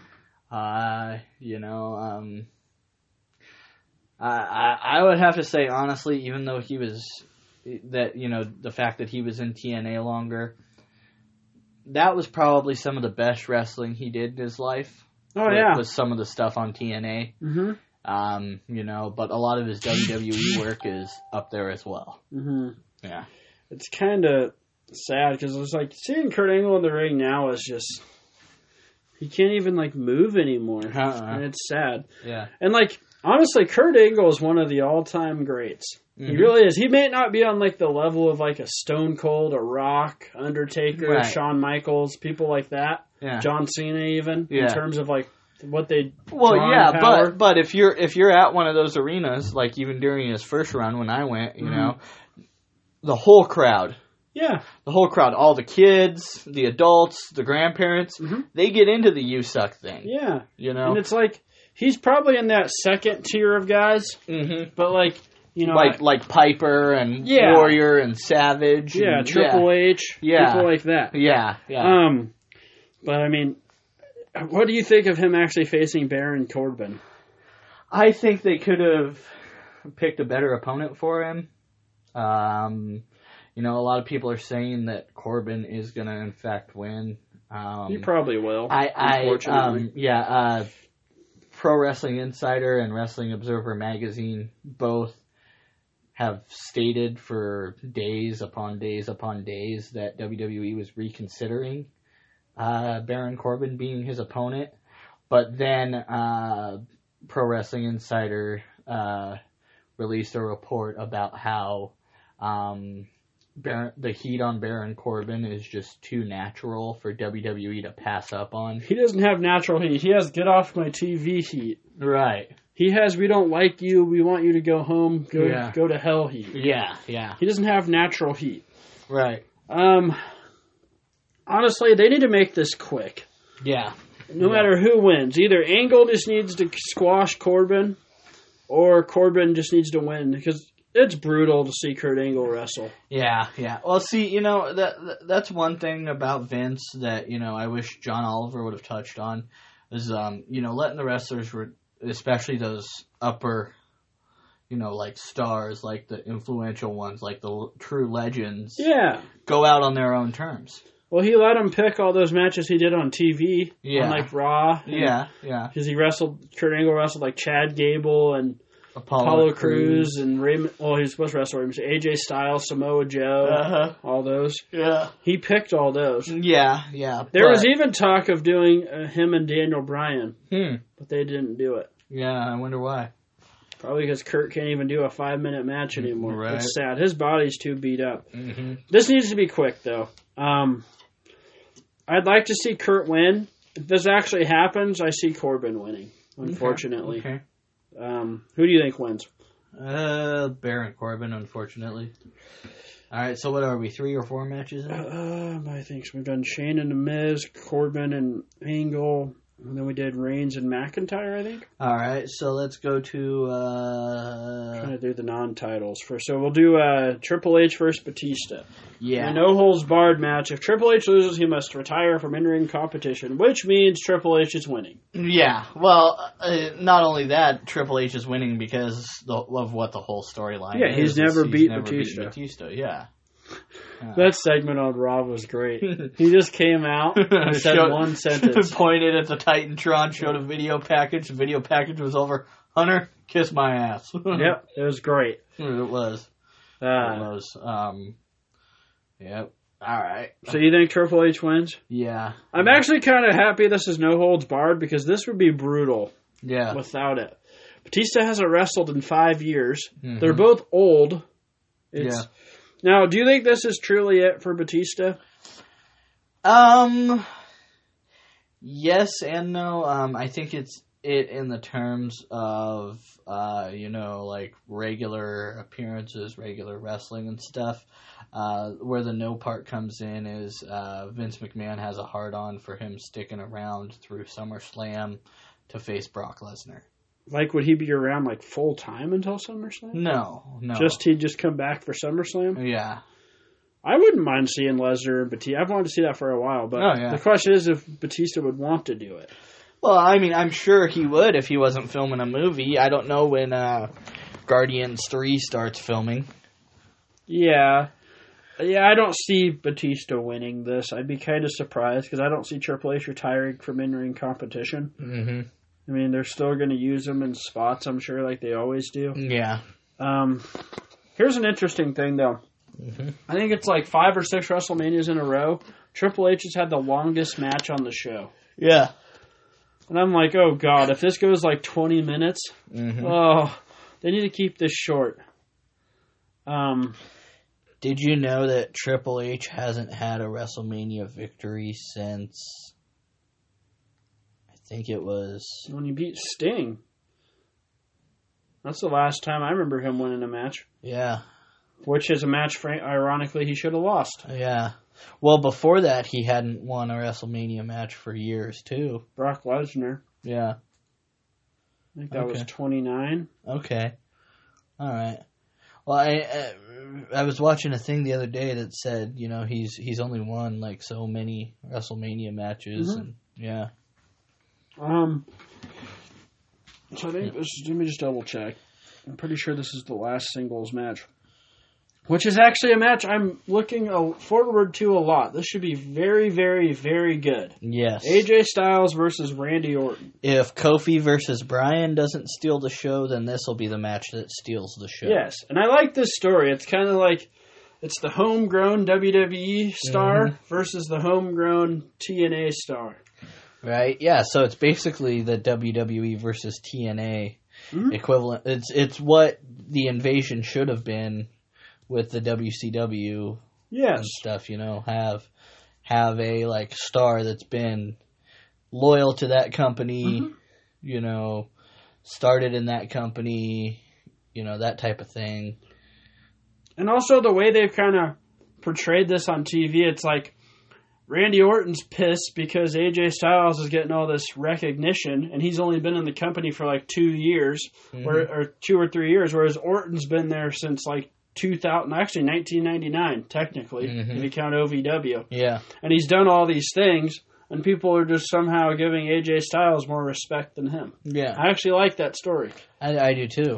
I would have to say, honestly, even though he was, the fact that he was in TNA longer, that was probably some of the best wrestling he did in his life. Oh, yeah. Was some of the stuff on TNA. Mm-hmm. But a lot of his WWE work is up there as well. Mm-hmm. Yeah. It's kind of sad because it's like seeing Kurt Angle in the ring now is just he can't even like move anymore, and it's sad. Yeah. And like honestly, Kurt Angle is one of the all-time greats. He really is. He may not be on like the level of like a Stone Cold, a Rock, Undertaker, Shawn Michaels, people like that. Yeah. John Cena, even in terms of like what they. But if you're at one of those arenas, like even during his first run when I went, you know, the whole crowd. Yeah. The whole crowd, all the kids, the adults, the grandparents, they get into the "you suck" thing. Yeah. You know, and it's like he's probably in that second tier of guys, but like. You know, like Piper and Warrior and Savage. And, Triple H. People like that. Yeah. But I mean, what do you think of him actually facing Baron Corbin? I think they could have picked a better opponent for him. A lot of people are saying that Corbin is going to in fact win. He probably will. Unfortunately. Pro Wrestling Insider and Wrestling Observer Magazine both have stated for days upon days upon days that WWE was reconsidering Baron Corbin being his opponent. But then Pro Wrestling Insider released a report about how the heat on Baron Corbin is just too natural for WWE to pass up on. He doesn't have natural heat. He has get off my TV heat. Right. He has we don't like you, we want you to go home, go to hell heat. Yeah. He doesn't have natural heat. Right. Honestly, they need to make this quick. Yeah. No matter who wins. Either Angle just needs to squash Corbin, or Corbin just needs to win, because it's brutal to see Kurt Angle wrestle. Yeah. Well, see, that's one thing about Vince that, I wish John Oliver would have touched on, is, letting the wrestlers, especially those upper, like stars, like the influential ones, like the true legends, go out on their own terms. Well, he let him pick all those matches he did on TV, on like Raw. Because Kurt Angle wrestled like Chad Gable and Apollo Crews and Raymond. Well, he was supposed to wrestle Raymond. AJ Styles, Samoa Joe, all those. Yeah, he picked all those. Yeah. There was even talk of doing him and Daniel Bryan, but they didn't do it. Yeah, I wonder why. Probably because Kurt can't even do a 5-minute match anymore. Right. It's sad. His body's too beat up. This needs to be quick, though. I'd like to see Kurt win. If this actually happens, I see Corbin winning, unfortunately. Okay. Who do you think wins? Baron Corbin, unfortunately. All right, so what are we, 3 or 4 matches in? I think so. We've done Shane and The Miz, Corbin and Angle, and then we did Reigns and McIntyre, I think. All right, so let's go to... trying to do the non-titles first. So we'll do Triple H versus Batista. Yeah. A no-holds-barred match. If Triple H loses, he must retire from in-ring competition, which means Triple H is winning. Yeah. Well, not only that, Triple H is winning because of what the whole storyline is. Yeah, he's never beat Batista. Yeah. That segment on Raw was great. He just came out and said one sentence. Pointed at the Titantron, showed a video package. The video package was over. Hunter, kiss my ass. Yep, it was great. It was. Yep. All right. So you think Triple H wins? Yeah. I'm actually kind of happy this is no holds barred because this would be brutal. Yeah. Without it. Batista hasn't wrestled in 5 years. They're both old. Now, do you think this is truly it for Batista? Yes and no. I think it's it in the terms of, like regular appearances, regular wrestling and stuff. Where the no part comes in is Vince McMahon has a hard-on for him sticking around through SummerSlam to face Brock Lesnar. Like, would he be around, like, full-time until SummerSlam? No. He'd just come back for SummerSlam? Yeah. I wouldn't mind seeing Lesnar and Batista. I've wanted to see that for a while, but the question is if Batista would want to do it. Well, I mean, I'm sure he would if he wasn't filming a movie. I don't know when Guardians 3 starts filming. Yeah. Yeah, I don't see Batista winning this. I'd be kind of surprised because I don't see Triple H retiring from in-ring competition. I mean, they're still going to use them in spots, I'm sure, like they always do. Yeah. Here's an interesting thing, though. Mm-hmm. I think it's like 5 or 6 WrestleManias in a row. Triple H has had the longest match on the show. Yeah. And I'm like, oh, God, if this goes like 20 minutes, they need to keep this short. Did you know that Triple H hasn't had a WrestleMania victory since, I think it was... when he beat Sting. That's the last time I remember him winning a match. Yeah. Which is a match, ironically, he should have lost. Yeah. Well, before that, he hadn't won a WrestleMania match for years, too. Brock Lesnar. Yeah. I think that was 29. Okay. All right. Well, I was watching a thing the other day that said, you know, he's only won like so many WrestleMania matches, and yeah. So I think let me just double check. I'm pretty sure this is the last singles match, which is actually a match I'm looking forward to a lot. This should be very, very, very good. Yes. AJ Styles versus Randy Orton. If Kofi versus Bryan doesn't steal the show, then this will be the match that steals the show. Yes, and I like this story. It's kind of like it's the homegrown WWE star versus the homegrown TNA star. Right? Yeah, so it's basically the WWE versus TNA equivalent. It's what the Invasion should have been with the WCW and stuff, you know, have a like star that's been loyal to that company, you know, started in that company, you know, that type of thing. And also the way they've kind of portrayed this on TV, it's like Randy Orton's pissed because AJ Styles is getting all this recognition, and he's only been in the company for like 2 years, or 2 or 3 years, whereas Orton's been there since like 1999, technically, if you count OVW. Yeah. And he's done all these things, and people are just somehow giving AJ Styles more respect than him. Yeah. I actually like that story. I do too.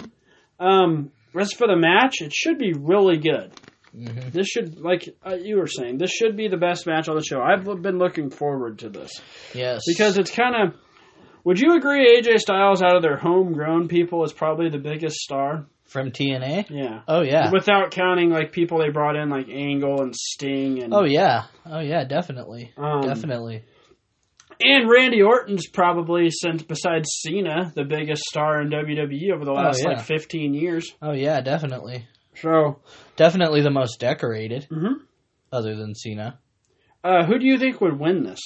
As for the match, it should be really good. This should, like you were saying, this should be the best match on the show. I've been looking forward to this. Yes. Because it's kind of... Would you agree AJ Styles, out of their homegrown people, is probably the biggest star? From TNA? Yeah. Oh, yeah. Without counting, like, people they brought in, like Angle and Sting. And Oh, yeah, definitely. Definitely. And Randy Orton's probably, since besides Cena, the biggest star in WWE over the last, 15 years. Oh, yeah, definitely. So... Definitely the most decorated, other than Cena. Who do you think would win this?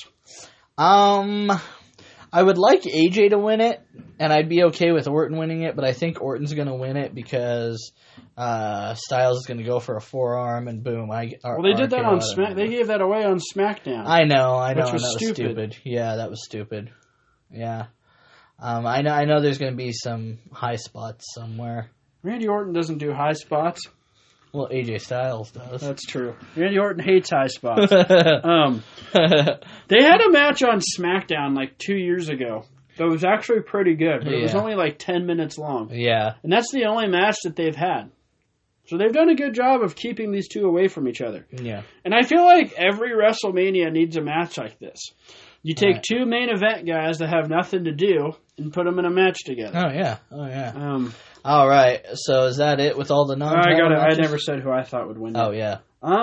I would like AJ to win it, and I'd be okay with Orton winning it, but I think Orton's going to win it because Styles is going to go for a forearm, and boom. Well, they did that on SmackDown. They gave that away on SmackDown. I know. Which was that stupid. Was stupid. Yeah, that was stupid. Yeah. I know there's going to be some high spots somewhere. Randy Orton doesn't do high spots. Well, AJ Styles does. That's true. Randy Orton hates high spots. They had a match on SmackDown like 2 years ago that was actually pretty good, but it was only like 10 minutes long. Yeah. And that's the only match that they've had. So they've done a good job of keeping these two away from each other. Yeah. And I feel like every WrestleMania needs a match like this. You take two main event guys that have nothing to do and put them in a match together. Oh, yeah. All right. So is that it with all the non-title matches? I never said who I thought would win. Oh, yeah.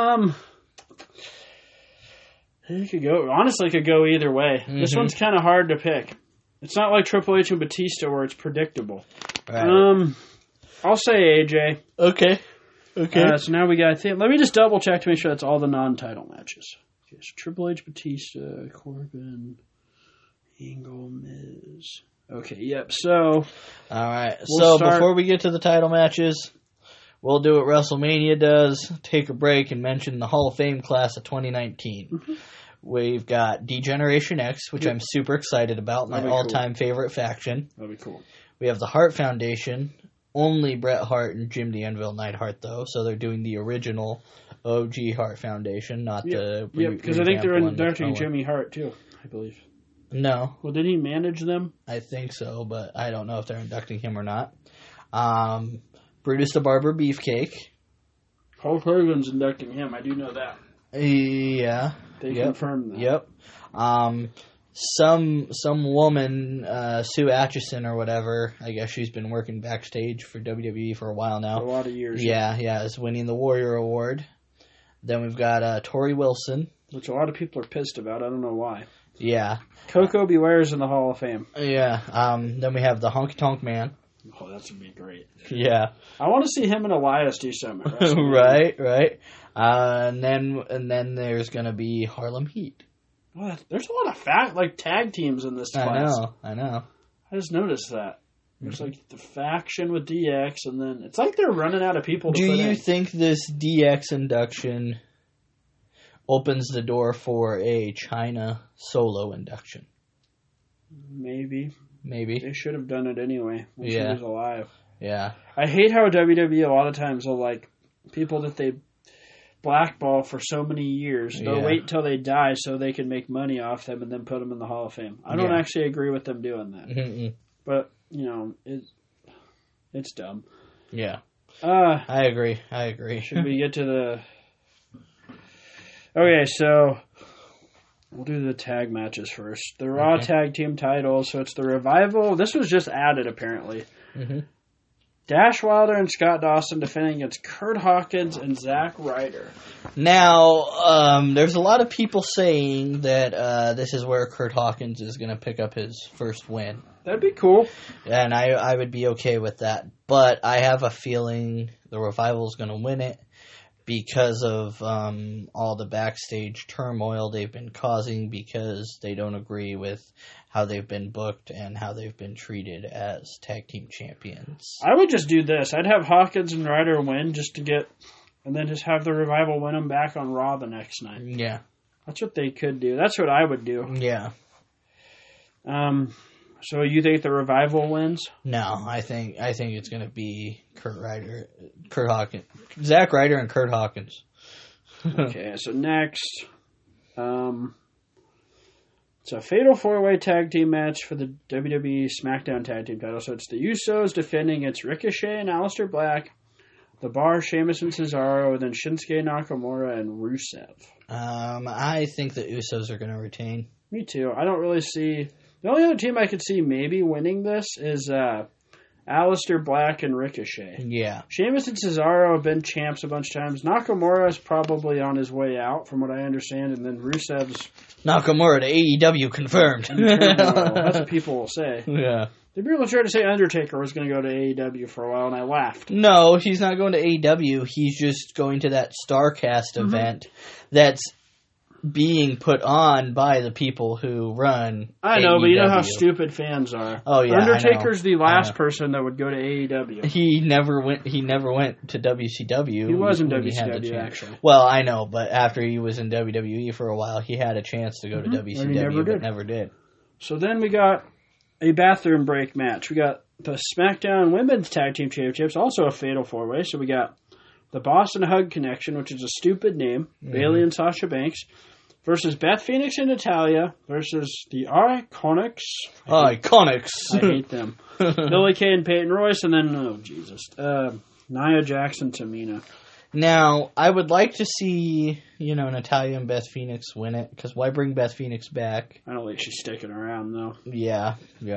It could go either way. This one's kind of hard to pick. It's not like Triple H and Batista where it's predictable. Right. I'll say AJ. Okay. So now we got... Let me just double check to make sure that's all the non-title matches. Okay, so Triple H, Batista, Corbin, Angle, Miz... Okay, yep, so... Alright, so before we get to the title matches, we'll do what WrestleMania does, take a break and mention the Hall of Fame class of 2019. We've got D-Generation X, which I'm super excited about, my all-time favorite faction. That'd be cool. We have the Hart Foundation, only Bret Hart and Jim the Anvil Neidhart, though, so they're doing the original OG Hart Foundation, not the... Yeah, because I think they're inducting Jimmy Hart, too, I believe. No. Well, did he manage them? I think so, but I don't know if they're inducting him or not. Brutus the Barber Beefcake. Hulk Hogan's inducting him. I do know that. Yeah. They confirmed that. Yep. some woman, Sue Atchison or whatever, I guess she's been working backstage for WWE for a while now. For a lot of years. Yeah, is winning the Warrior Award. Then we've got Tori Wilson. Which a lot of people are pissed about. I don't know why. Yeah. Coco Beware's in the Hall of Fame. Yeah. Then we have the Honky Tonk Man. Oh, that would be great. Yeah. I want to see him and Elias do something. Right. And then there's going to be Harlem Heat. Well, there's a lot of tag teams in this class. I know. I just noticed that. There's like the faction with DX, and then it's like they're running out of people to put in. Do you think this DX induction opens the door for a China solo induction? Maybe. They should have done it anyway when she was alive. Yeah. I hate how WWE a lot of times will like people that they blackball for so many years. They'll wait until they die so they can make money off them and then put them in the Hall of Fame. I don't actually agree with them doing that. Mm-mm. But, it's dumb. Yeah. I agree. Should we get to the... Okay, so we'll do the tag matches first. The Raw Tag Team titles. So it's the Revival. This was just added, apparently. Mm-hmm. Dash Wilder and Scott Dawson defending against Kurt Hawkins and Zack Ryder. Now, there's a lot of people saying that this is where Kurt Hawkins is going to pick up his first win. That'd be cool. And I would be okay with that. But I have a feeling the Revival's going to win it because of all the backstage turmoil they've been causing because they don't agree with how they've been booked and how they've been treated as tag team champions. I would just do this. I'd have Hawkins and Ryder win just to get... And then just have the Revival win them back on Raw the next night. Yeah. That's what they could do. That's what I would do. Yeah. So you think the Revival wins? No, I think it's going to be Kurt Hawkins. Zack Ryder and Kurt Hawkins. Okay, so next... it's a Fatal 4-Way Tag Team match for the WWE SmackDown Tag Team title. So it's the Usos defending against Ricochet and Aleister Black, The Bar, Sheamus and Cesaro, then Shinsuke Nakamura and Rusev. I think the Usos are going to retain. Me too. I don't really see... The only other team I could see maybe winning this is Aleister Black and Ricochet. Yeah. Sheamus and Cesaro have been champs a bunch of times. Nakamura is probably on his way out, from what I understand, and then Rusev's... Nakamura to AEW confirmed. That's what people will say. Yeah. The people tried to say Undertaker was going to go to AEW for a while, and I laughed. No, he's not going to AEW. He's just going to that StarCast event that's being put on by the people who run I know, AEW. but you know how stupid fans are. Oh, yeah, Undertaker's the last person that would go to AEW. He never went to WCW. He was in WCW, actually. Well, I know, but after he was in WWE for a while, he had a chance to go to WCW, but never did. So then we got a bathroom break match. We got the SmackDown Women's Tag Team Championships, also a Fatal 4-Way. So we got the Boston Hug Connection, which is a stupid name, Bayley and Sasha Banks, versus Beth Phoenix and Natalya versus the Iconics. I hate them. Billie Kay and Peyton Royce, and then, Nia Jax and Tamina. Now, I would like to see, Natalya and Beth Phoenix win it, because why bring Beth Phoenix back? I don't think she's sticking around, though. Yeah.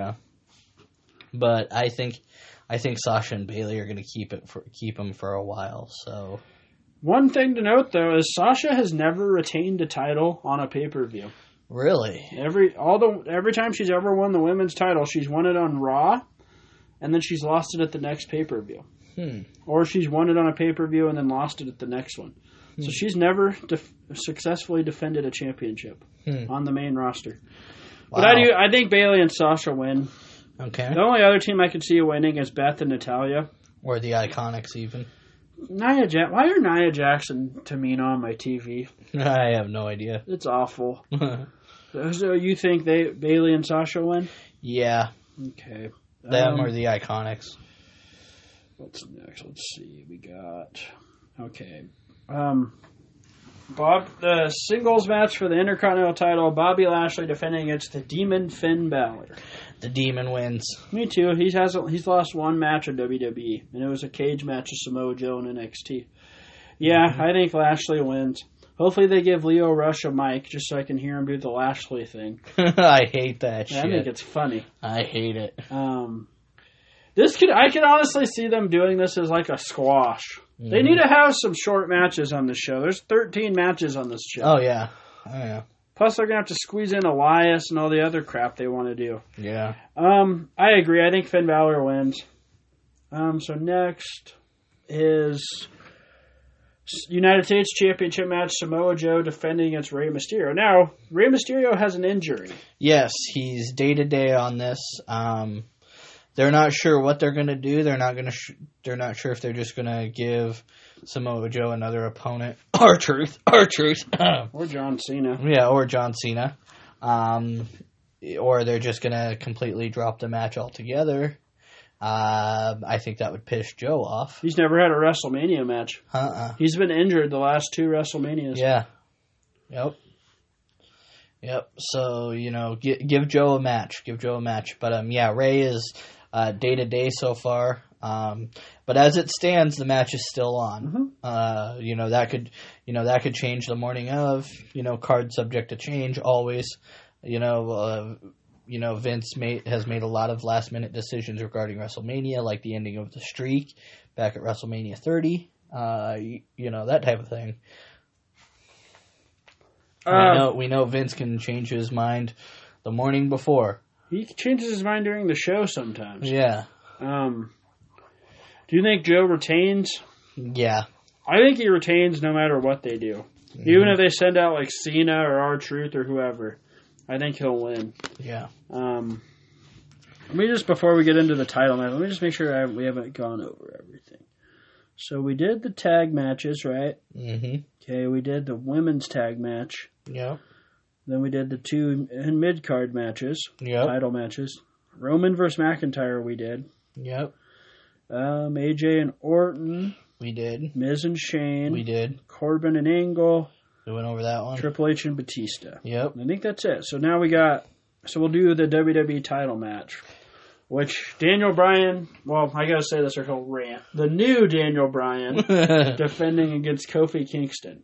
But I think Sasha and Bayley are going to keep them for a while, so... One thing to note, though, is Sasha has never retained a title on a pay-per-view. Really? Every time she's ever won the women's title, she's won it on Raw, and then she's lost it at the next pay-per-view. Or she's won it on a pay-per-view and then lost it at the next one. So she's never successfully defended a championship on the main roster. Wow. But I think Bayley and Sasha win. Okay. The only other team I could see winning is Beth and Natalya. Or the Iconics, even. Why are Nia Jax and Tamina on my TV? I have no idea. It's awful. So you think Bayley and Sasha win? Yeah. Okay. Them or the Iconics. What's next? Let's see. We got... Okay. The singles match for the Intercontinental title, Bobby Lashley defending against the Demon Finn Balor. The Demon wins. Me too. He's lost one match in WWE, and it was a cage match of Samoa Joe in NXT. Yeah, I think Lashley wins. Hopefully they give Lio Rush a mic just so I can hear him do the Lashley thing. I hate that shit. I think it's funny. I hate it. I could honestly see them doing this as like a squash. Mm-hmm. They need to have some short matches on this show. There's 13 matches on this show. Oh, yeah. Oh, yeah. Plus, they're going to have to squeeze in Elias and all the other crap they want to do. Yeah. I agree. I think Finn Balor wins. So next is United States Championship match, Samoa Joe defending against Rey Mysterio. Now, Rey Mysterio has an injury. Yes, he's day-to-day on this. They're not sure what they're going to do. They're not sure if they're just going to give Samoa Joe another opponent. R-Truth. Or John Cena. Yeah, or John Cena. Or they're just going to completely drop the match altogether. I think that would piss Joe off. He's never had a WrestleMania match. He's been injured the last 2 WrestleManias. Yeah. Yep. So, give Joe a match. But, Ray is day-to-day so far. But as it stands, the match is still on. Mm-hmm. That could change the morning of. Card subject to change always. Vince has made a lot of last-minute decisions regarding WrestleMania, like the ending of the streak back at WrestleMania 30. That type of thing. We know Vince can change his mind the morning before. He changes his mind during the show sometimes. Yeah. Do you think Joe retains? Yeah. I think he retains no matter what they do. Mm-hmm. Even if they send out like Cena or R-Truth or whoever, I think he'll win. Yeah. Let me just, before we get into the title match, let me just make sure we haven't gone over everything. So we did the tag matches, right? Mm-hmm. Okay, we did the women's tag match. Yeah. Then we did the 2 mid-card matches. Yep. Title matches. Roman versus McIntyre we did. Yep. AJ and Orton. We did. Miz and Shane. We did. Corbin and Angle. We went over that one. Triple H and Batista. Yep. I think that's it. So now we'll do the WWE title match. Which Daniel Bryan, well, I gotta say this or he'll rant. The new Daniel Bryan defending against Kofi Kingston.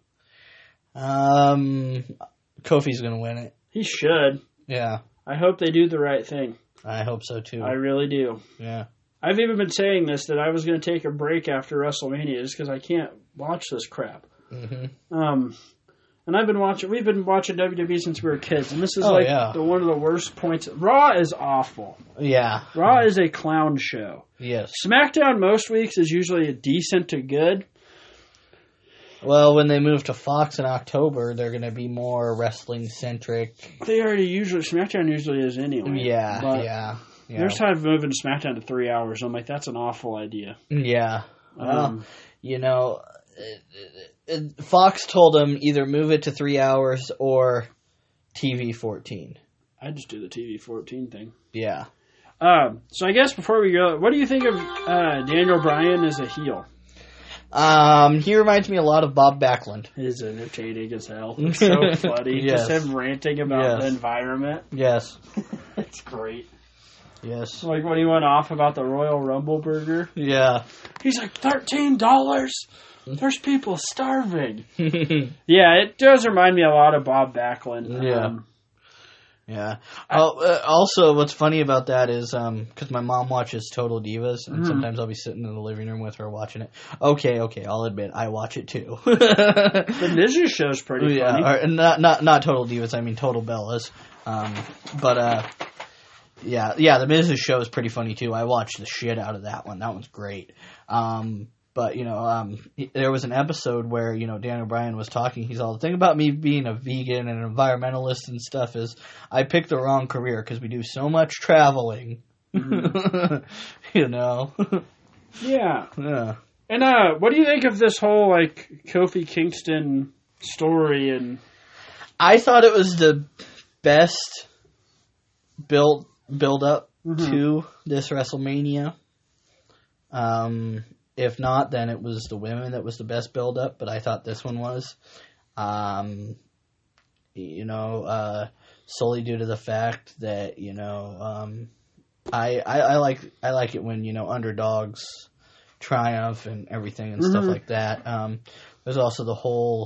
Kofi's gonna win it. He should. Yeah. I hope they do the right thing. I hope so too. I really do. Yeah. I've even been saying this, that I was going to take a break after WrestleMania just because I can't watch this crap. Mm-hmm. And we've been watching WWE since we were kids, and this is one of the worst points. Raw is awful. Yeah. Raw is a clown show. Yes. SmackDown most weeks is usually a decent to good. Well, when they move to Fox in October, they're going to be more wrestling-centric. SmackDown usually is anyway. Yeah. There's time of moving SmackDown to 3 hours. I'm like, that's an awful idea. Yeah. Well, Fox told them either move it to 3 hours or TV 14. I'd just do the TV 14 thing. Yeah. So I guess before we go, what do you think of Daniel Bryan as a heel? He reminds me a lot of Bob Backlund. He's entertaining as hell. It's so funny. Yes. Just him ranting about the environment. Yes. It's great. Yes. Like when he went off about the Royal Rumble burger. Yeah. He's like, $13? There's people starving. Yeah, it does remind me a lot of Bob Backlund. Yeah. Yeah. Also, what's funny about that is, because my mom watches Total Divas, and sometimes I'll be sitting in the living room with her watching it. Okay, I'll admit, I watch it too. The Miz's show's pretty funny. Or, not Total Divas, I mean Total Bellas. Yeah, the Miz's show is pretty funny too. I watched the shit out of that one. That one's great. But, there was an episode where, Daniel Bryan was talking. He's all, the thing about me being a vegan and an environmentalist and stuff is I picked the wrong career because we do so much traveling. Mm-hmm. Yeah. Yeah. And what do you think of this whole, Kofi Kingston story? And I thought it was the best build up to this WrestleMania. If not, then it was the women that was the best build up, but I thought this one was. Solely due to the fact that, I like it when, underdogs triumph and everything and stuff like that. There's also the whole,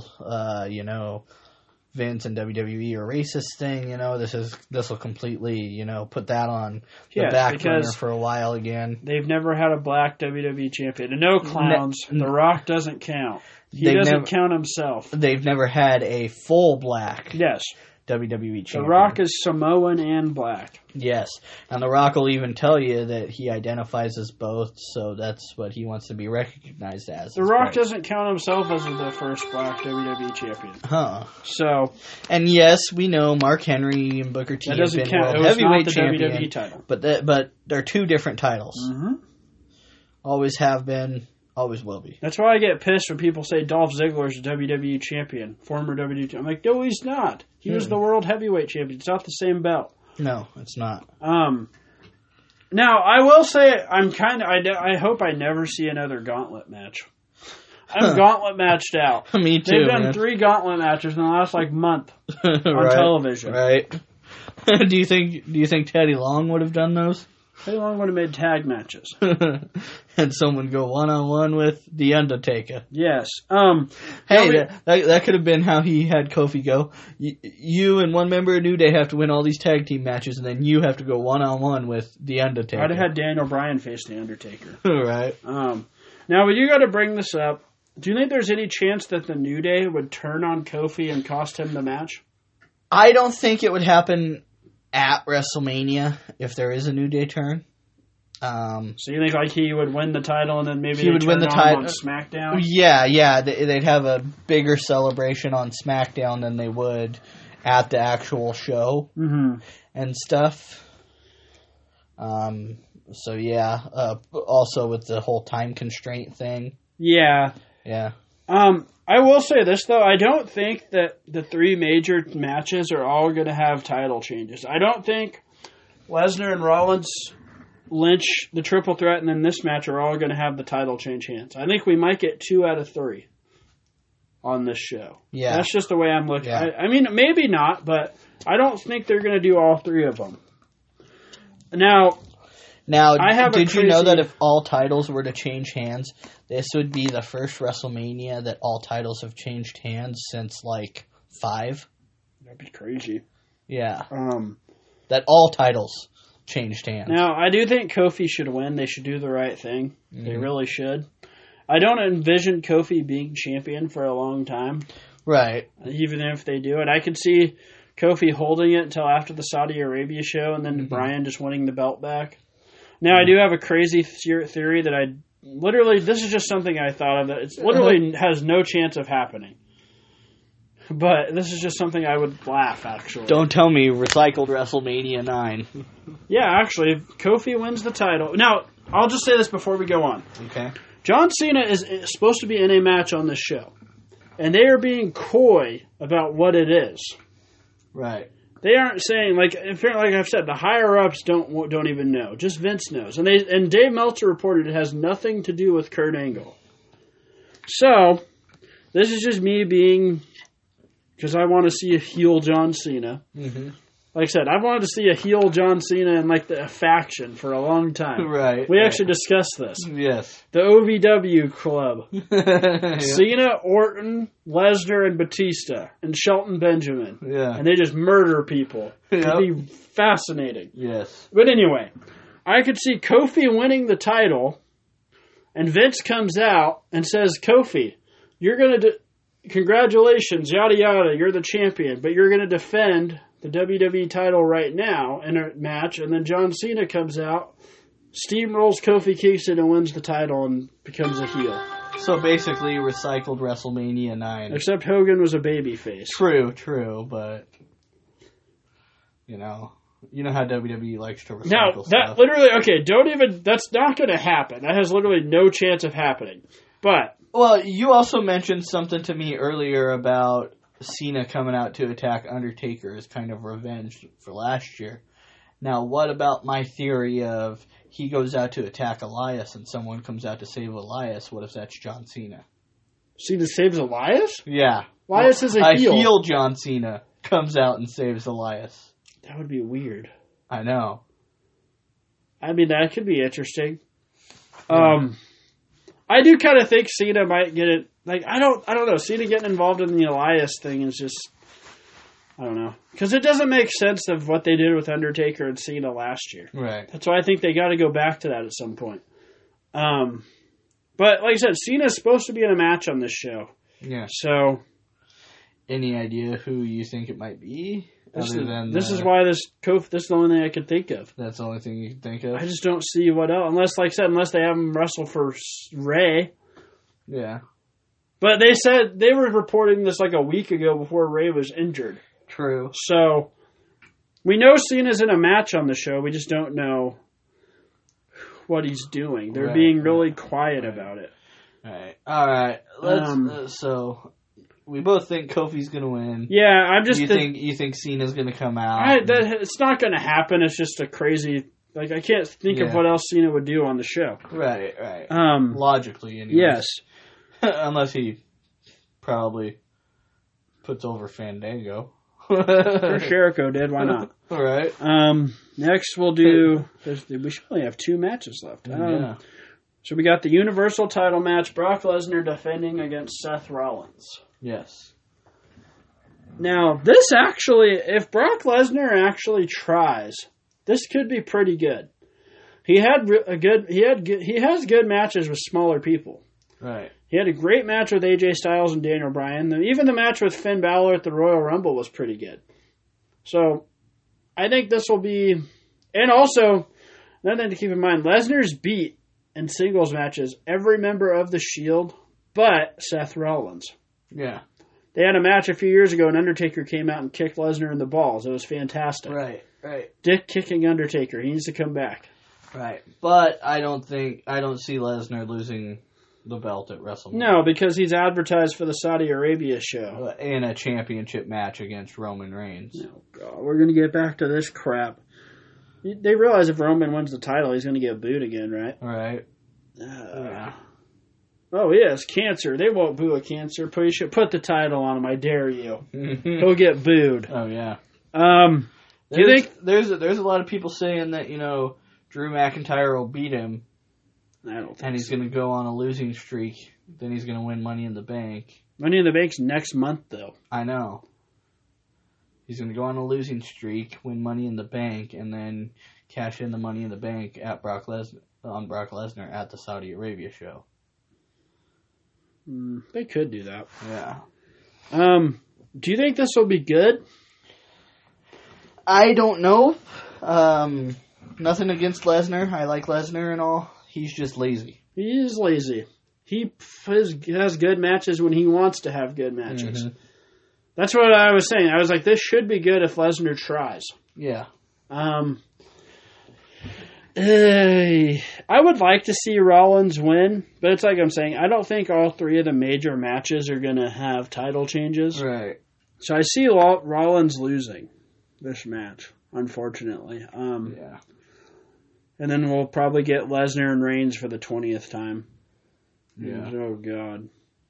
Vince and WWE are racist thing. This will completely, put that on the back burner for a while again. They've never had a black WWE champion. And no clowns. The Rock doesn't count. He doesn't count himself. They've never had a full black. Yes. WWE champion. The Rock is Samoan and black. Yes. And The Rock will even tell you that he identifies as both, so that's what he wants to be recognized as. The Rock doesn't count himself as the first black WWE champion. Huh. So. And yes, we know Mark Henry and Booker T have been world heavyweight champion. WWE title. But they're two different titles. Mm-hmm. Always have been. Always will be. That's why I get pissed when people say Dolph Ziggler's a WWE champion, former WWE champion. I'm like, no, he's not. He was the world heavyweight champion. It's not the same belt. No, it's not. Now, I will say, I hope I never see another gauntlet match. I'm gauntlet matched out. Me too. They've done 3 gauntlet matches in the last month on television. Right. Do you think Teddy Long would have done those? Teddy Long would have made tag matches. And someone go one-on-one with The Undertaker. Yes. Hey, that could have been how he had Kofi go. You and one member of New Day have to win all these tag team matches, and then you have to go one-on-one with The Undertaker. I'd have had Daniel Bryan face The Undertaker. Right. Now, you got to bring this up. Do you think there's any chance that the New Day would turn on Kofi and cost him the match? I don't think it would happen at WrestleMania if there is a New Day turn. So you think he would win the title and then maybe he would win the title on SmackDown? Yeah. They'd have a bigger celebration on SmackDown than they would at the actual show and stuff. So yeah. Also with the whole time constraint thing. Yeah. Yeah. I will say this, though. I don't think that the 3 major matches are all going to have title changes. I don't think Lesnar and Rollins, Lynch, the triple threat, and then this match are all going to have the title change hands. I think we might get 2 out of 3 on this show. Yeah. That's just the way I'm looking. Yeah. I mean, maybe not, but I don't think they're going to do all 3 of them. Now, did you know that if all titles were to change hands, this would be the first WrestleMania that all titles have changed hands since 5? That'd be crazy. Yeah. That all titles changed hands. Now, I do think Kofi should win. They should do the right thing. Mm-hmm. They really should. I don't envision Kofi being champion for a long time. Right. Even if they do it. I could see Kofi holding it until after the Saudi Arabia show and then Bryan just winning the belt back. Now, I do have a crazy theory that this is just something I thought of that it literally has no chance of happening. But this is just something I would laugh, actually. Don't tell me recycled WrestleMania 9. Yeah, actually, Kofi wins the title. Now, I'll just say this before we go on. Okay. John Cena is supposed to be in a match on this show. And they are being coy about what it is. Right. They aren't saying, like I've said, the higher-ups don't even know. Just Vince knows. And Dave Meltzer reported it has nothing to do with Kurt Angle. So, this is just me being... Because I want to see a heel John Cena. Mm-hmm. Like I said, I've wanted to see a heel John Cena in a faction for a long time. Right. We actually discussed this. Yes. The OVW club. Yep. Cena, Orton, Lesnar, and Batista. And Shelton Benjamin. Yeah. And they just murder people. Yep. It'd be fascinating. Yes. But anyway, I could see Kofi winning the title, and Vince comes out and says, Kofi, you're going to... Congratulations, yada yada, you're the champion, but you're going to defend the WWE title right now in a match, and then John Cena comes out, steamrolls Kofi Kingston and wins the title and becomes a heel. So basically recycled WrestleMania 9. Except Hogan was a babyface. True, but you know how WWE likes to recycle now, stuff. That literally, that's not going to happen. That has literally no chance of happening. But... Well, you also mentioned something to me earlier about Cena coming out to attack Undertaker as kind of revenge for last year. Now, what about my theory of he goes out to attack Elias and someone comes out to save Elias? What if that's John Cena? Cena saves Elias? Yeah. Elias is a heel. A heel John Cena comes out and saves Elias. That would be weird. I know. I mean, that could be interesting. Yeah. I do kind of think Cena might get it like, I don't know. Cena getting involved in the Elias thing is just, I don't know. Because it doesn't make sense of what they did with Undertaker and Cena last year. Right. That's why I think they got to go back to that at some point. But like I said, Cena's supposed to be in a match on this show. Yeah. So, any idea who you think it might be? This is why this is the only thing I can think of. That's the only thing you can think of? I just don't see what else. Unless, like I said, unless they have him wrestle for Ray. Yeah. But they said they were reporting this like a week ago before Ray was injured. True. So, we know Cena's in a match on the show. We just don't know what he's doing. They're being really quiet about it. All right. Let's. So we both think Kofi's gonna win. Yeah, I'm just. You think Cena's gonna come out? It's not gonna happen. It's just a crazy. Like, I can't think of what else Cena would do on the show. Right. Logically, anyways. Yes. Unless he probably puts over Fandango. Chris Jericho did. Why not? All right. Next, we'll do. We should only have 2 matches left. So we got the Universal title match. Brock Lesnar defending against Seth Rollins. Yes. Now, this actually, if Brock Lesnar actually tries, this could be pretty good. He has good matches with smaller people. Right. He had a great match with AJ Styles and Daniel Bryan. Even the match with Finn Balor at the Royal Rumble was pretty good. So, I think this will be... And also, another thing to keep in mind, Lesnar's beat in singles matches every member of the Shield but Seth Rollins. Yeah. They had a match a few years ago and Undertaker came out and kicked Lesnar in the balls. It was fantastic. Right. Dick kicking Undertaker. He needs to come back. Right. But I don't see Lesnar losing the belt at WrestleMania. No, because he's advertised for the Saudi Arabia show. In a championship match against Roman Reigns. Oh, God. We're going to get back to this crap. They realize if Roman wins the title, he's going to get booed again, right? Right. Yeah. Oh, yes, cancer. They won't boo a cancer. Put the title on him, I dare you. He'll get booed. Oh, yeah. Do you think... There's a lot of people saying that, Drew McIntyre will beat him. I don't think And he's going to go on a losing streak. Then he's going to win Money in the Bank. Money in the Bank's next month, though. I know. He's going to go on a losing streak, win Money in the Bank, and then cash in the Money in the Bank at Brock Lesnar at the Saudi Arabia show. They could do that. Yeah. Do you think this will be good? I don't know. Nothing against Lesnar. I like Lesnar and all. He's just lazy. He is lazy. He has good matches when he wants to have good matches. Mm-hmm. That's what I was saying. I was like, this should be good if Lesnar tries. Yeah. I would like to see Rollins win, but it's like I'm saying, I don't think all 3 of the major matches are going to have title changes. Right. So I see Rollins losing this match, unfortunately. Yeah. And then we'll probably get Lesnar and Reigns for the 20th time. Yeah. Oh, God.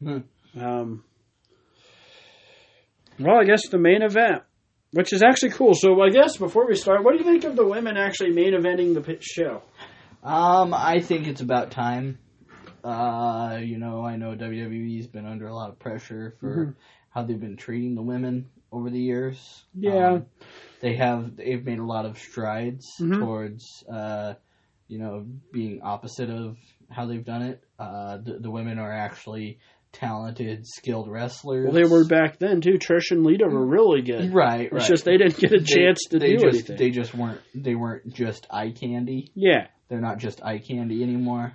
Well, I guess the main event, which is actually cool. So I guess before we start, what do you think of the women actually main eventing the show? I think it's about time. I know WWE's been under a lot of pressure for how they've been treating the women over the years. Yeah. They've made a lot of strides towards, being opposite of how they've done it. The women are actually talented, skilled wrestlers. Well, they were back then too. Trish and Lita were really good. Right. It's just they didn't get a chance to do anything. They weren't just eye candy. Yeah. They're not just eye candy anymore.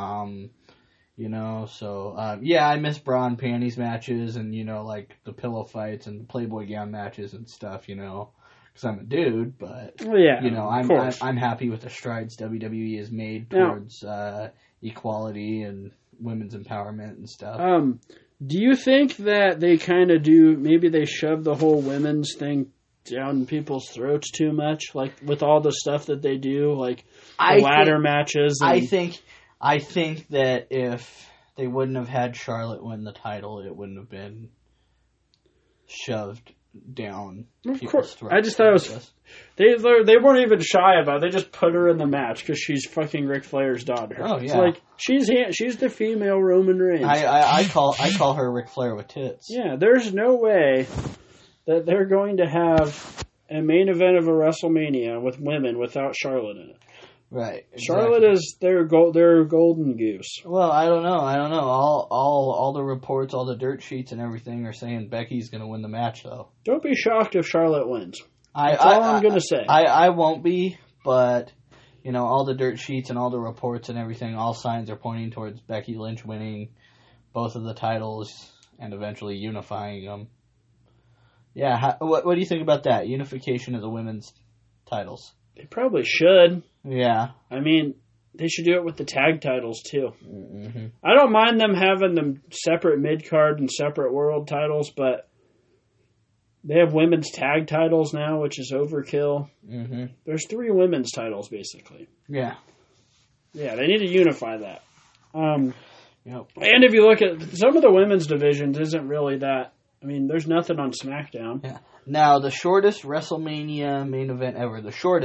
I miss bra and panties matches and, like the pillow fights and the Playboy gown matches and stuff, because I'm a dude, but, I'm happy with the strides WWE has made towards equality and women's empowerment and stuff. Do you think that they kind of maybe they shove the whole women's thing down people's throats too much, like with all the stuff that they do, like the ladder matches? I think that if they wouldn't have had Charlotte win the title, it wouldn't have been shoved down. Of course. I just thought it was... They weren't even shy about it. They just put her in the match because she's fucking Ric Flair's daughter. Oh, yeah. It's like, she's the female Roman Reigns. I call her Ric Flair with tits. Yeah, there's no way that they're going to have a main event of a WrestleMania with women without Charlotte in it. Right. Exactly. Charlotte is their golden goose. Well, I don't know. All the reports, all the dirt sheets and everything are saying Becky's going to win the match, though. Don't be shocked if Charlotte wins. That's all I'm going to say. I won't be, but, all the dirt sheets and all the reports and everything, all signs are pointing towards Becky Lynch winning both of the titles and eventually unifying them. Yeah, what do you think about that? Unification of the women's titles. They probably should. Yeah. I mean, they should do it with the tag titles, too. Mm-hmm. I don't mind them having them separate mid-card and separate world titles, but they have women's tag titles now, which is overkill. Mm-hmm. There's 3 women's titles, basically. Yeah. Yeah, they need to unify that. Yep. And if you look at some of the women's divisions, isn't really that... I mean, there's nothing on SmackDown. Yeah. Now, the shortest WrestleMania main event ever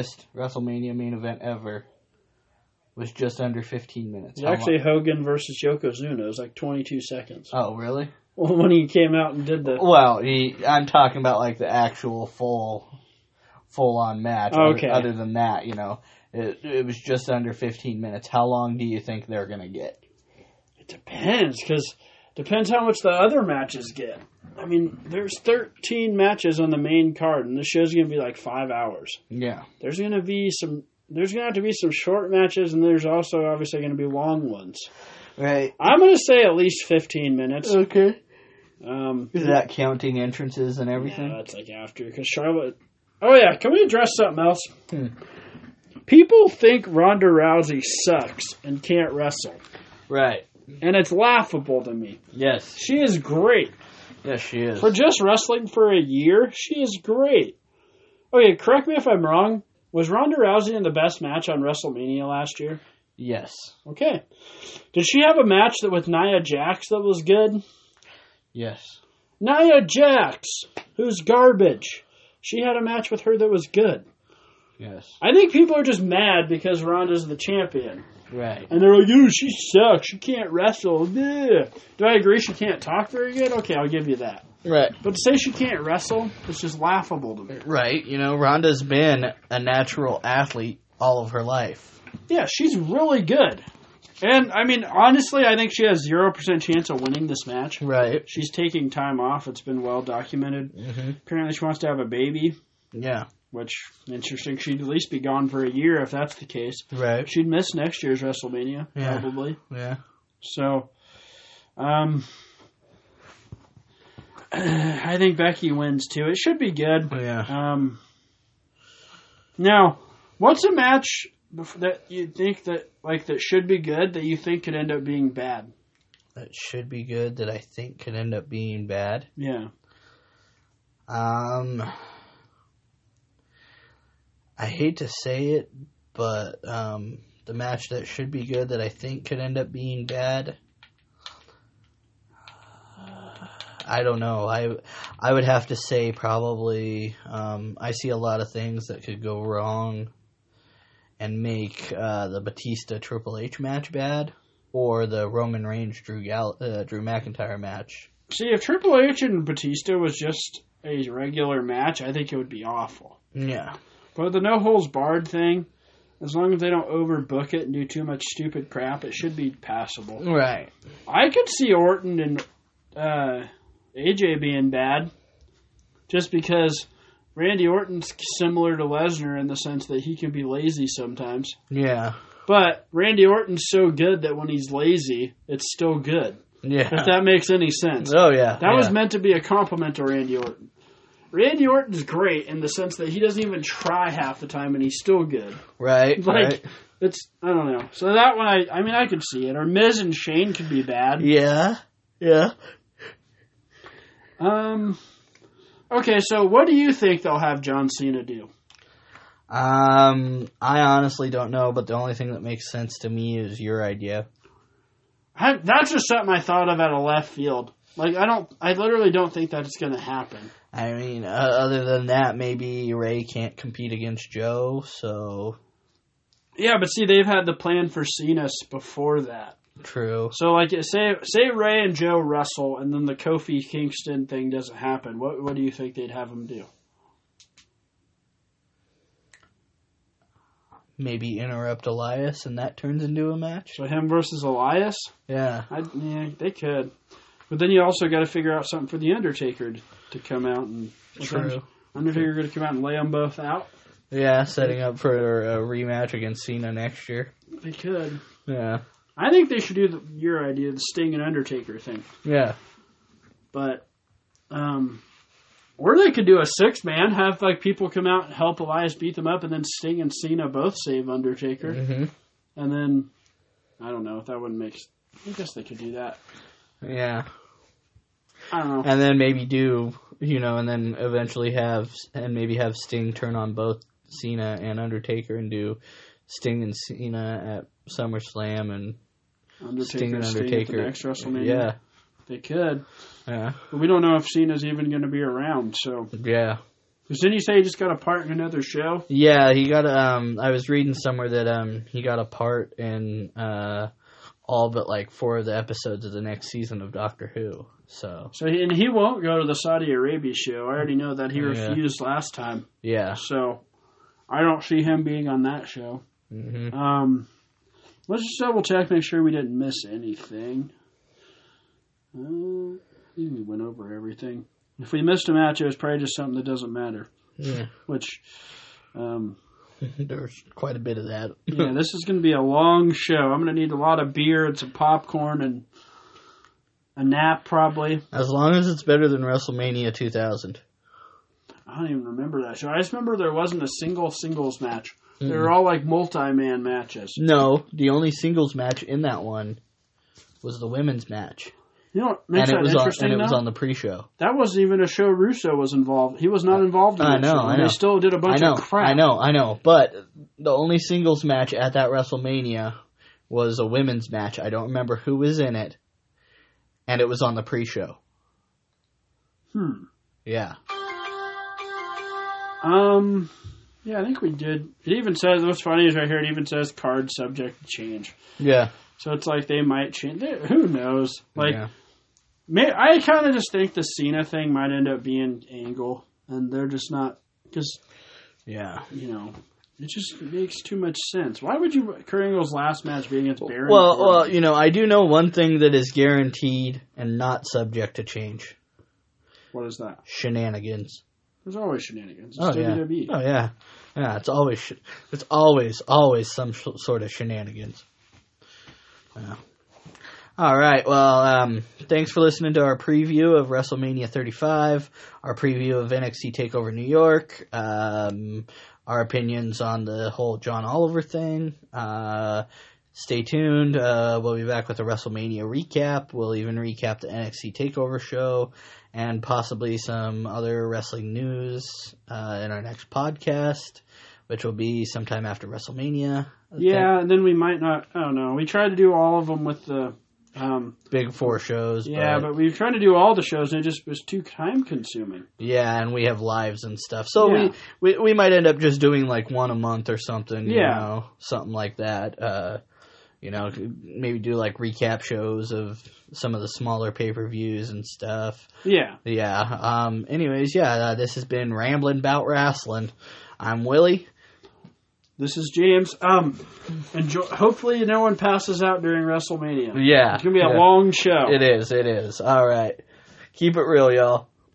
was just under 15 minutes. It's actually Hogan versus Yokozuna. It was like 22 seconds. Oh, really? Well, when he came out and did the... Well, I'm talking about like the actual full-on match. Okay. Other than that, it was just under 15 minutes. How long do you think they're going to get? It depends, because depends how much the other matches get. I mean, there's 13 matches on the main card, and the show's going to be like 5 hours. Yeah. There's going to have to be some short matches, and there's also obviously going to be long ones. Right. I'm going to say at least 15 minutes. Okay. Is that counting entrances and everything? Yeah, that's like after, because Charlotte... Oh, yeah, can we address something else? People think Ronda Rousey sucks and can't wrestle. Right. And it's laughable to me. Yes. She is great. Yes, she is. For just wrestling for a year, she is great. Okay, correct me if I'm wrong. Was Ronda Rousey in the best match on WrestleMania last year? Yes. Okay. Did she have a match with Nia Jax that was good? Yes. Nia Jax, who's garbage. She had a match with her that was good. Yes. I think people are just mad because Ronda's the champion. Right. And they're like, "Ooh, she sucks. She can't wrestle." Ugh. Do I agree she can't talk very good? Okay, I'll give you that. Right. But to say she can't wrestle, it's just laughable to me. Right. Ronda's been a natural athlete all of her life. Yeah, she's really good. And, I mean, honestly, I think she has 0% chance of winning this match. Right. She's taking time off. It's been well documented. Mm-hmm. Apparently she wants to have a baby. Yeah. Which, interesting, she'd at least be gone for a year if that's the case. Right. She'd miss next year's WrestleMania, probably. Yeah. So, I think Becky wins, too. It should be good. Yeah. Now, what's a match that you think that should be good that you think could end up being bad? That should be good that I think could end up being bad? Yeah. I hate to say it, but the match that should be good that I think could end up being bad, I don't know. I would have to say probably I see a lot of things that could go wrong and make the Batista Triple H match bad, or the Roman Reigns Drew McIntyre match. See, if Triple H and Batista was just a regular match, I think it would be awful. Yeah. But the no-holds-barred thing, as long as they don't overbook it and do too much stupid crap, it should be passable. Right. I could see Orton and AJ being bad, just because Randy Orton's similar to Lesnar in the sense that he can be lazy sometimes. Yeah. But Randy Orton's so good that when he's lazy, it's still good. Yeah. If that makes any sense. Oh, yeah. That was meant to be a compliment to Randy Orton. Randy Orton's great in the sense that he doesn't even try half the time and he's still good. Right. Like, it's, I don't know. So that one, I could see it. Or Miz and Shane could be bad. Yeah. Yeah. Okay, so what do you think they'll have John Cena do? I honestly don't know, but the only thing that makes sense to me is your idea. That's just something I thought of out of left field. Like, I literally don't think that's going to happen. I mean, other than that, maybe Ray can't compete against Joe, so... Yeah, but see, they've had the plan for Cena before that. True. So, like, say Ray and Joe wrestle, and then the Kofi Kingston thing doesn't happen. What do you think they'd have them do? Maybe interrupt Elias, and that turns into a match? So him versus Elias? Yeah. Yeah, they could. But then you also got to figure out something for The Undertaker to come out and... True. Undertaker going to come out and lay them both out? Yeah, setting up for a rematch against Cena next year. They could. Yeah. I think they should do your idea, the Sting and Undertaker thing. Yeah. But, or they could do a 6-man, have like people come out and help Elias beat them up, and then Sting and Cena both save Undertaker. Mm-hmm. And then, I don't know if that wouldn't make... I guess they could do that. Yeah. I don't know. And then maybe do, and then eventually have Sting turn on both Cena and Undertaker and do Sting and Cena at SummerSlam and Sting and Undertaker at the next WrestleMania. Yeah. They could. Yeah. But we don't know if Cena's even going to be around, so. Yeah. Because didn't you say he just got a part in another show? Yeah, he got I was reading somewhere that he got a part in all but like 4 of the episodes of the next season of Doctor Who. So he won't go to the Saudi Arabia show. I already know that he refused last time. Yeah. So I don't see him being on that show. Mm-hmm. Let's just double check, make sure we didn't miss anything. I think we went over everything. If we missed a match, it was probably just something that doesn't matter. Yeah. Which, there's quite a bit of that. Yeah, this is going to be a long show. I'm going to need a lot of beer and some popcorn and a nap, probably. As long as it's better than WrestleMania 2000. I don't even remember that show. I just remember there wasn't a singles match. Mm. They were all like multi-man matches. No, the only singles match in that one was the women's match. You know what makes that interesting, and it was on the pre-show. That wasn't even a show Russo was involved. He was not involved in that show. I know. They still did a bunch of crap. I know. But the only singles match at that WrestleMania was a women's match. I don't remember who was in it. And it was on the pre-show. Yeah. Yeah, I think we did. It even says, what's funny is right here, it even says card subject to change. Yeah. So it's like they might change. Who knows? Like, I kind of just think the Cena thing might end up being Angle. And they're just not, because, it just makes too much sense. Why would Kurt Angle's last match be against Baron? Well, I do know one thing that is guaranteed and not subject to change. What is that? Shenanigans. There's always shenanigans. It's WWE. Oh, yeah. Yeah, it's always some sort of shenanigans. Yeah. All right. Well, thanks for listening to our preview of WrestleMania 35, our preview of NXT TakeOver New York, our opinions on the whole John Oliver thing. Stay tuned. We'll be back with a WrestleMania recap. We'll even recap the NXT TakeOver show and possibly some other wrestling news in our next podcast, which will be sometime after WrestleMania. Yeah, and then we might not. I don't know. We tried to do all of them with the big 4 shows. Yeah, but we tried to do all the shows, and it just was too time consuming. Yeah, and we have lives and stuff, so we might end up just doing like one a month or something. Something like that. Maybe do like recap shows of some of the smaller pay-per-views and stuff. Yeah. Yeah. Anyways, this has been Ramblin' About Wrestling. I'm Willie. This is James. Hopefully no one passes out during WrestleMania. Yeah. It's going to be a long show. It is. All right. Keep it real, y'all.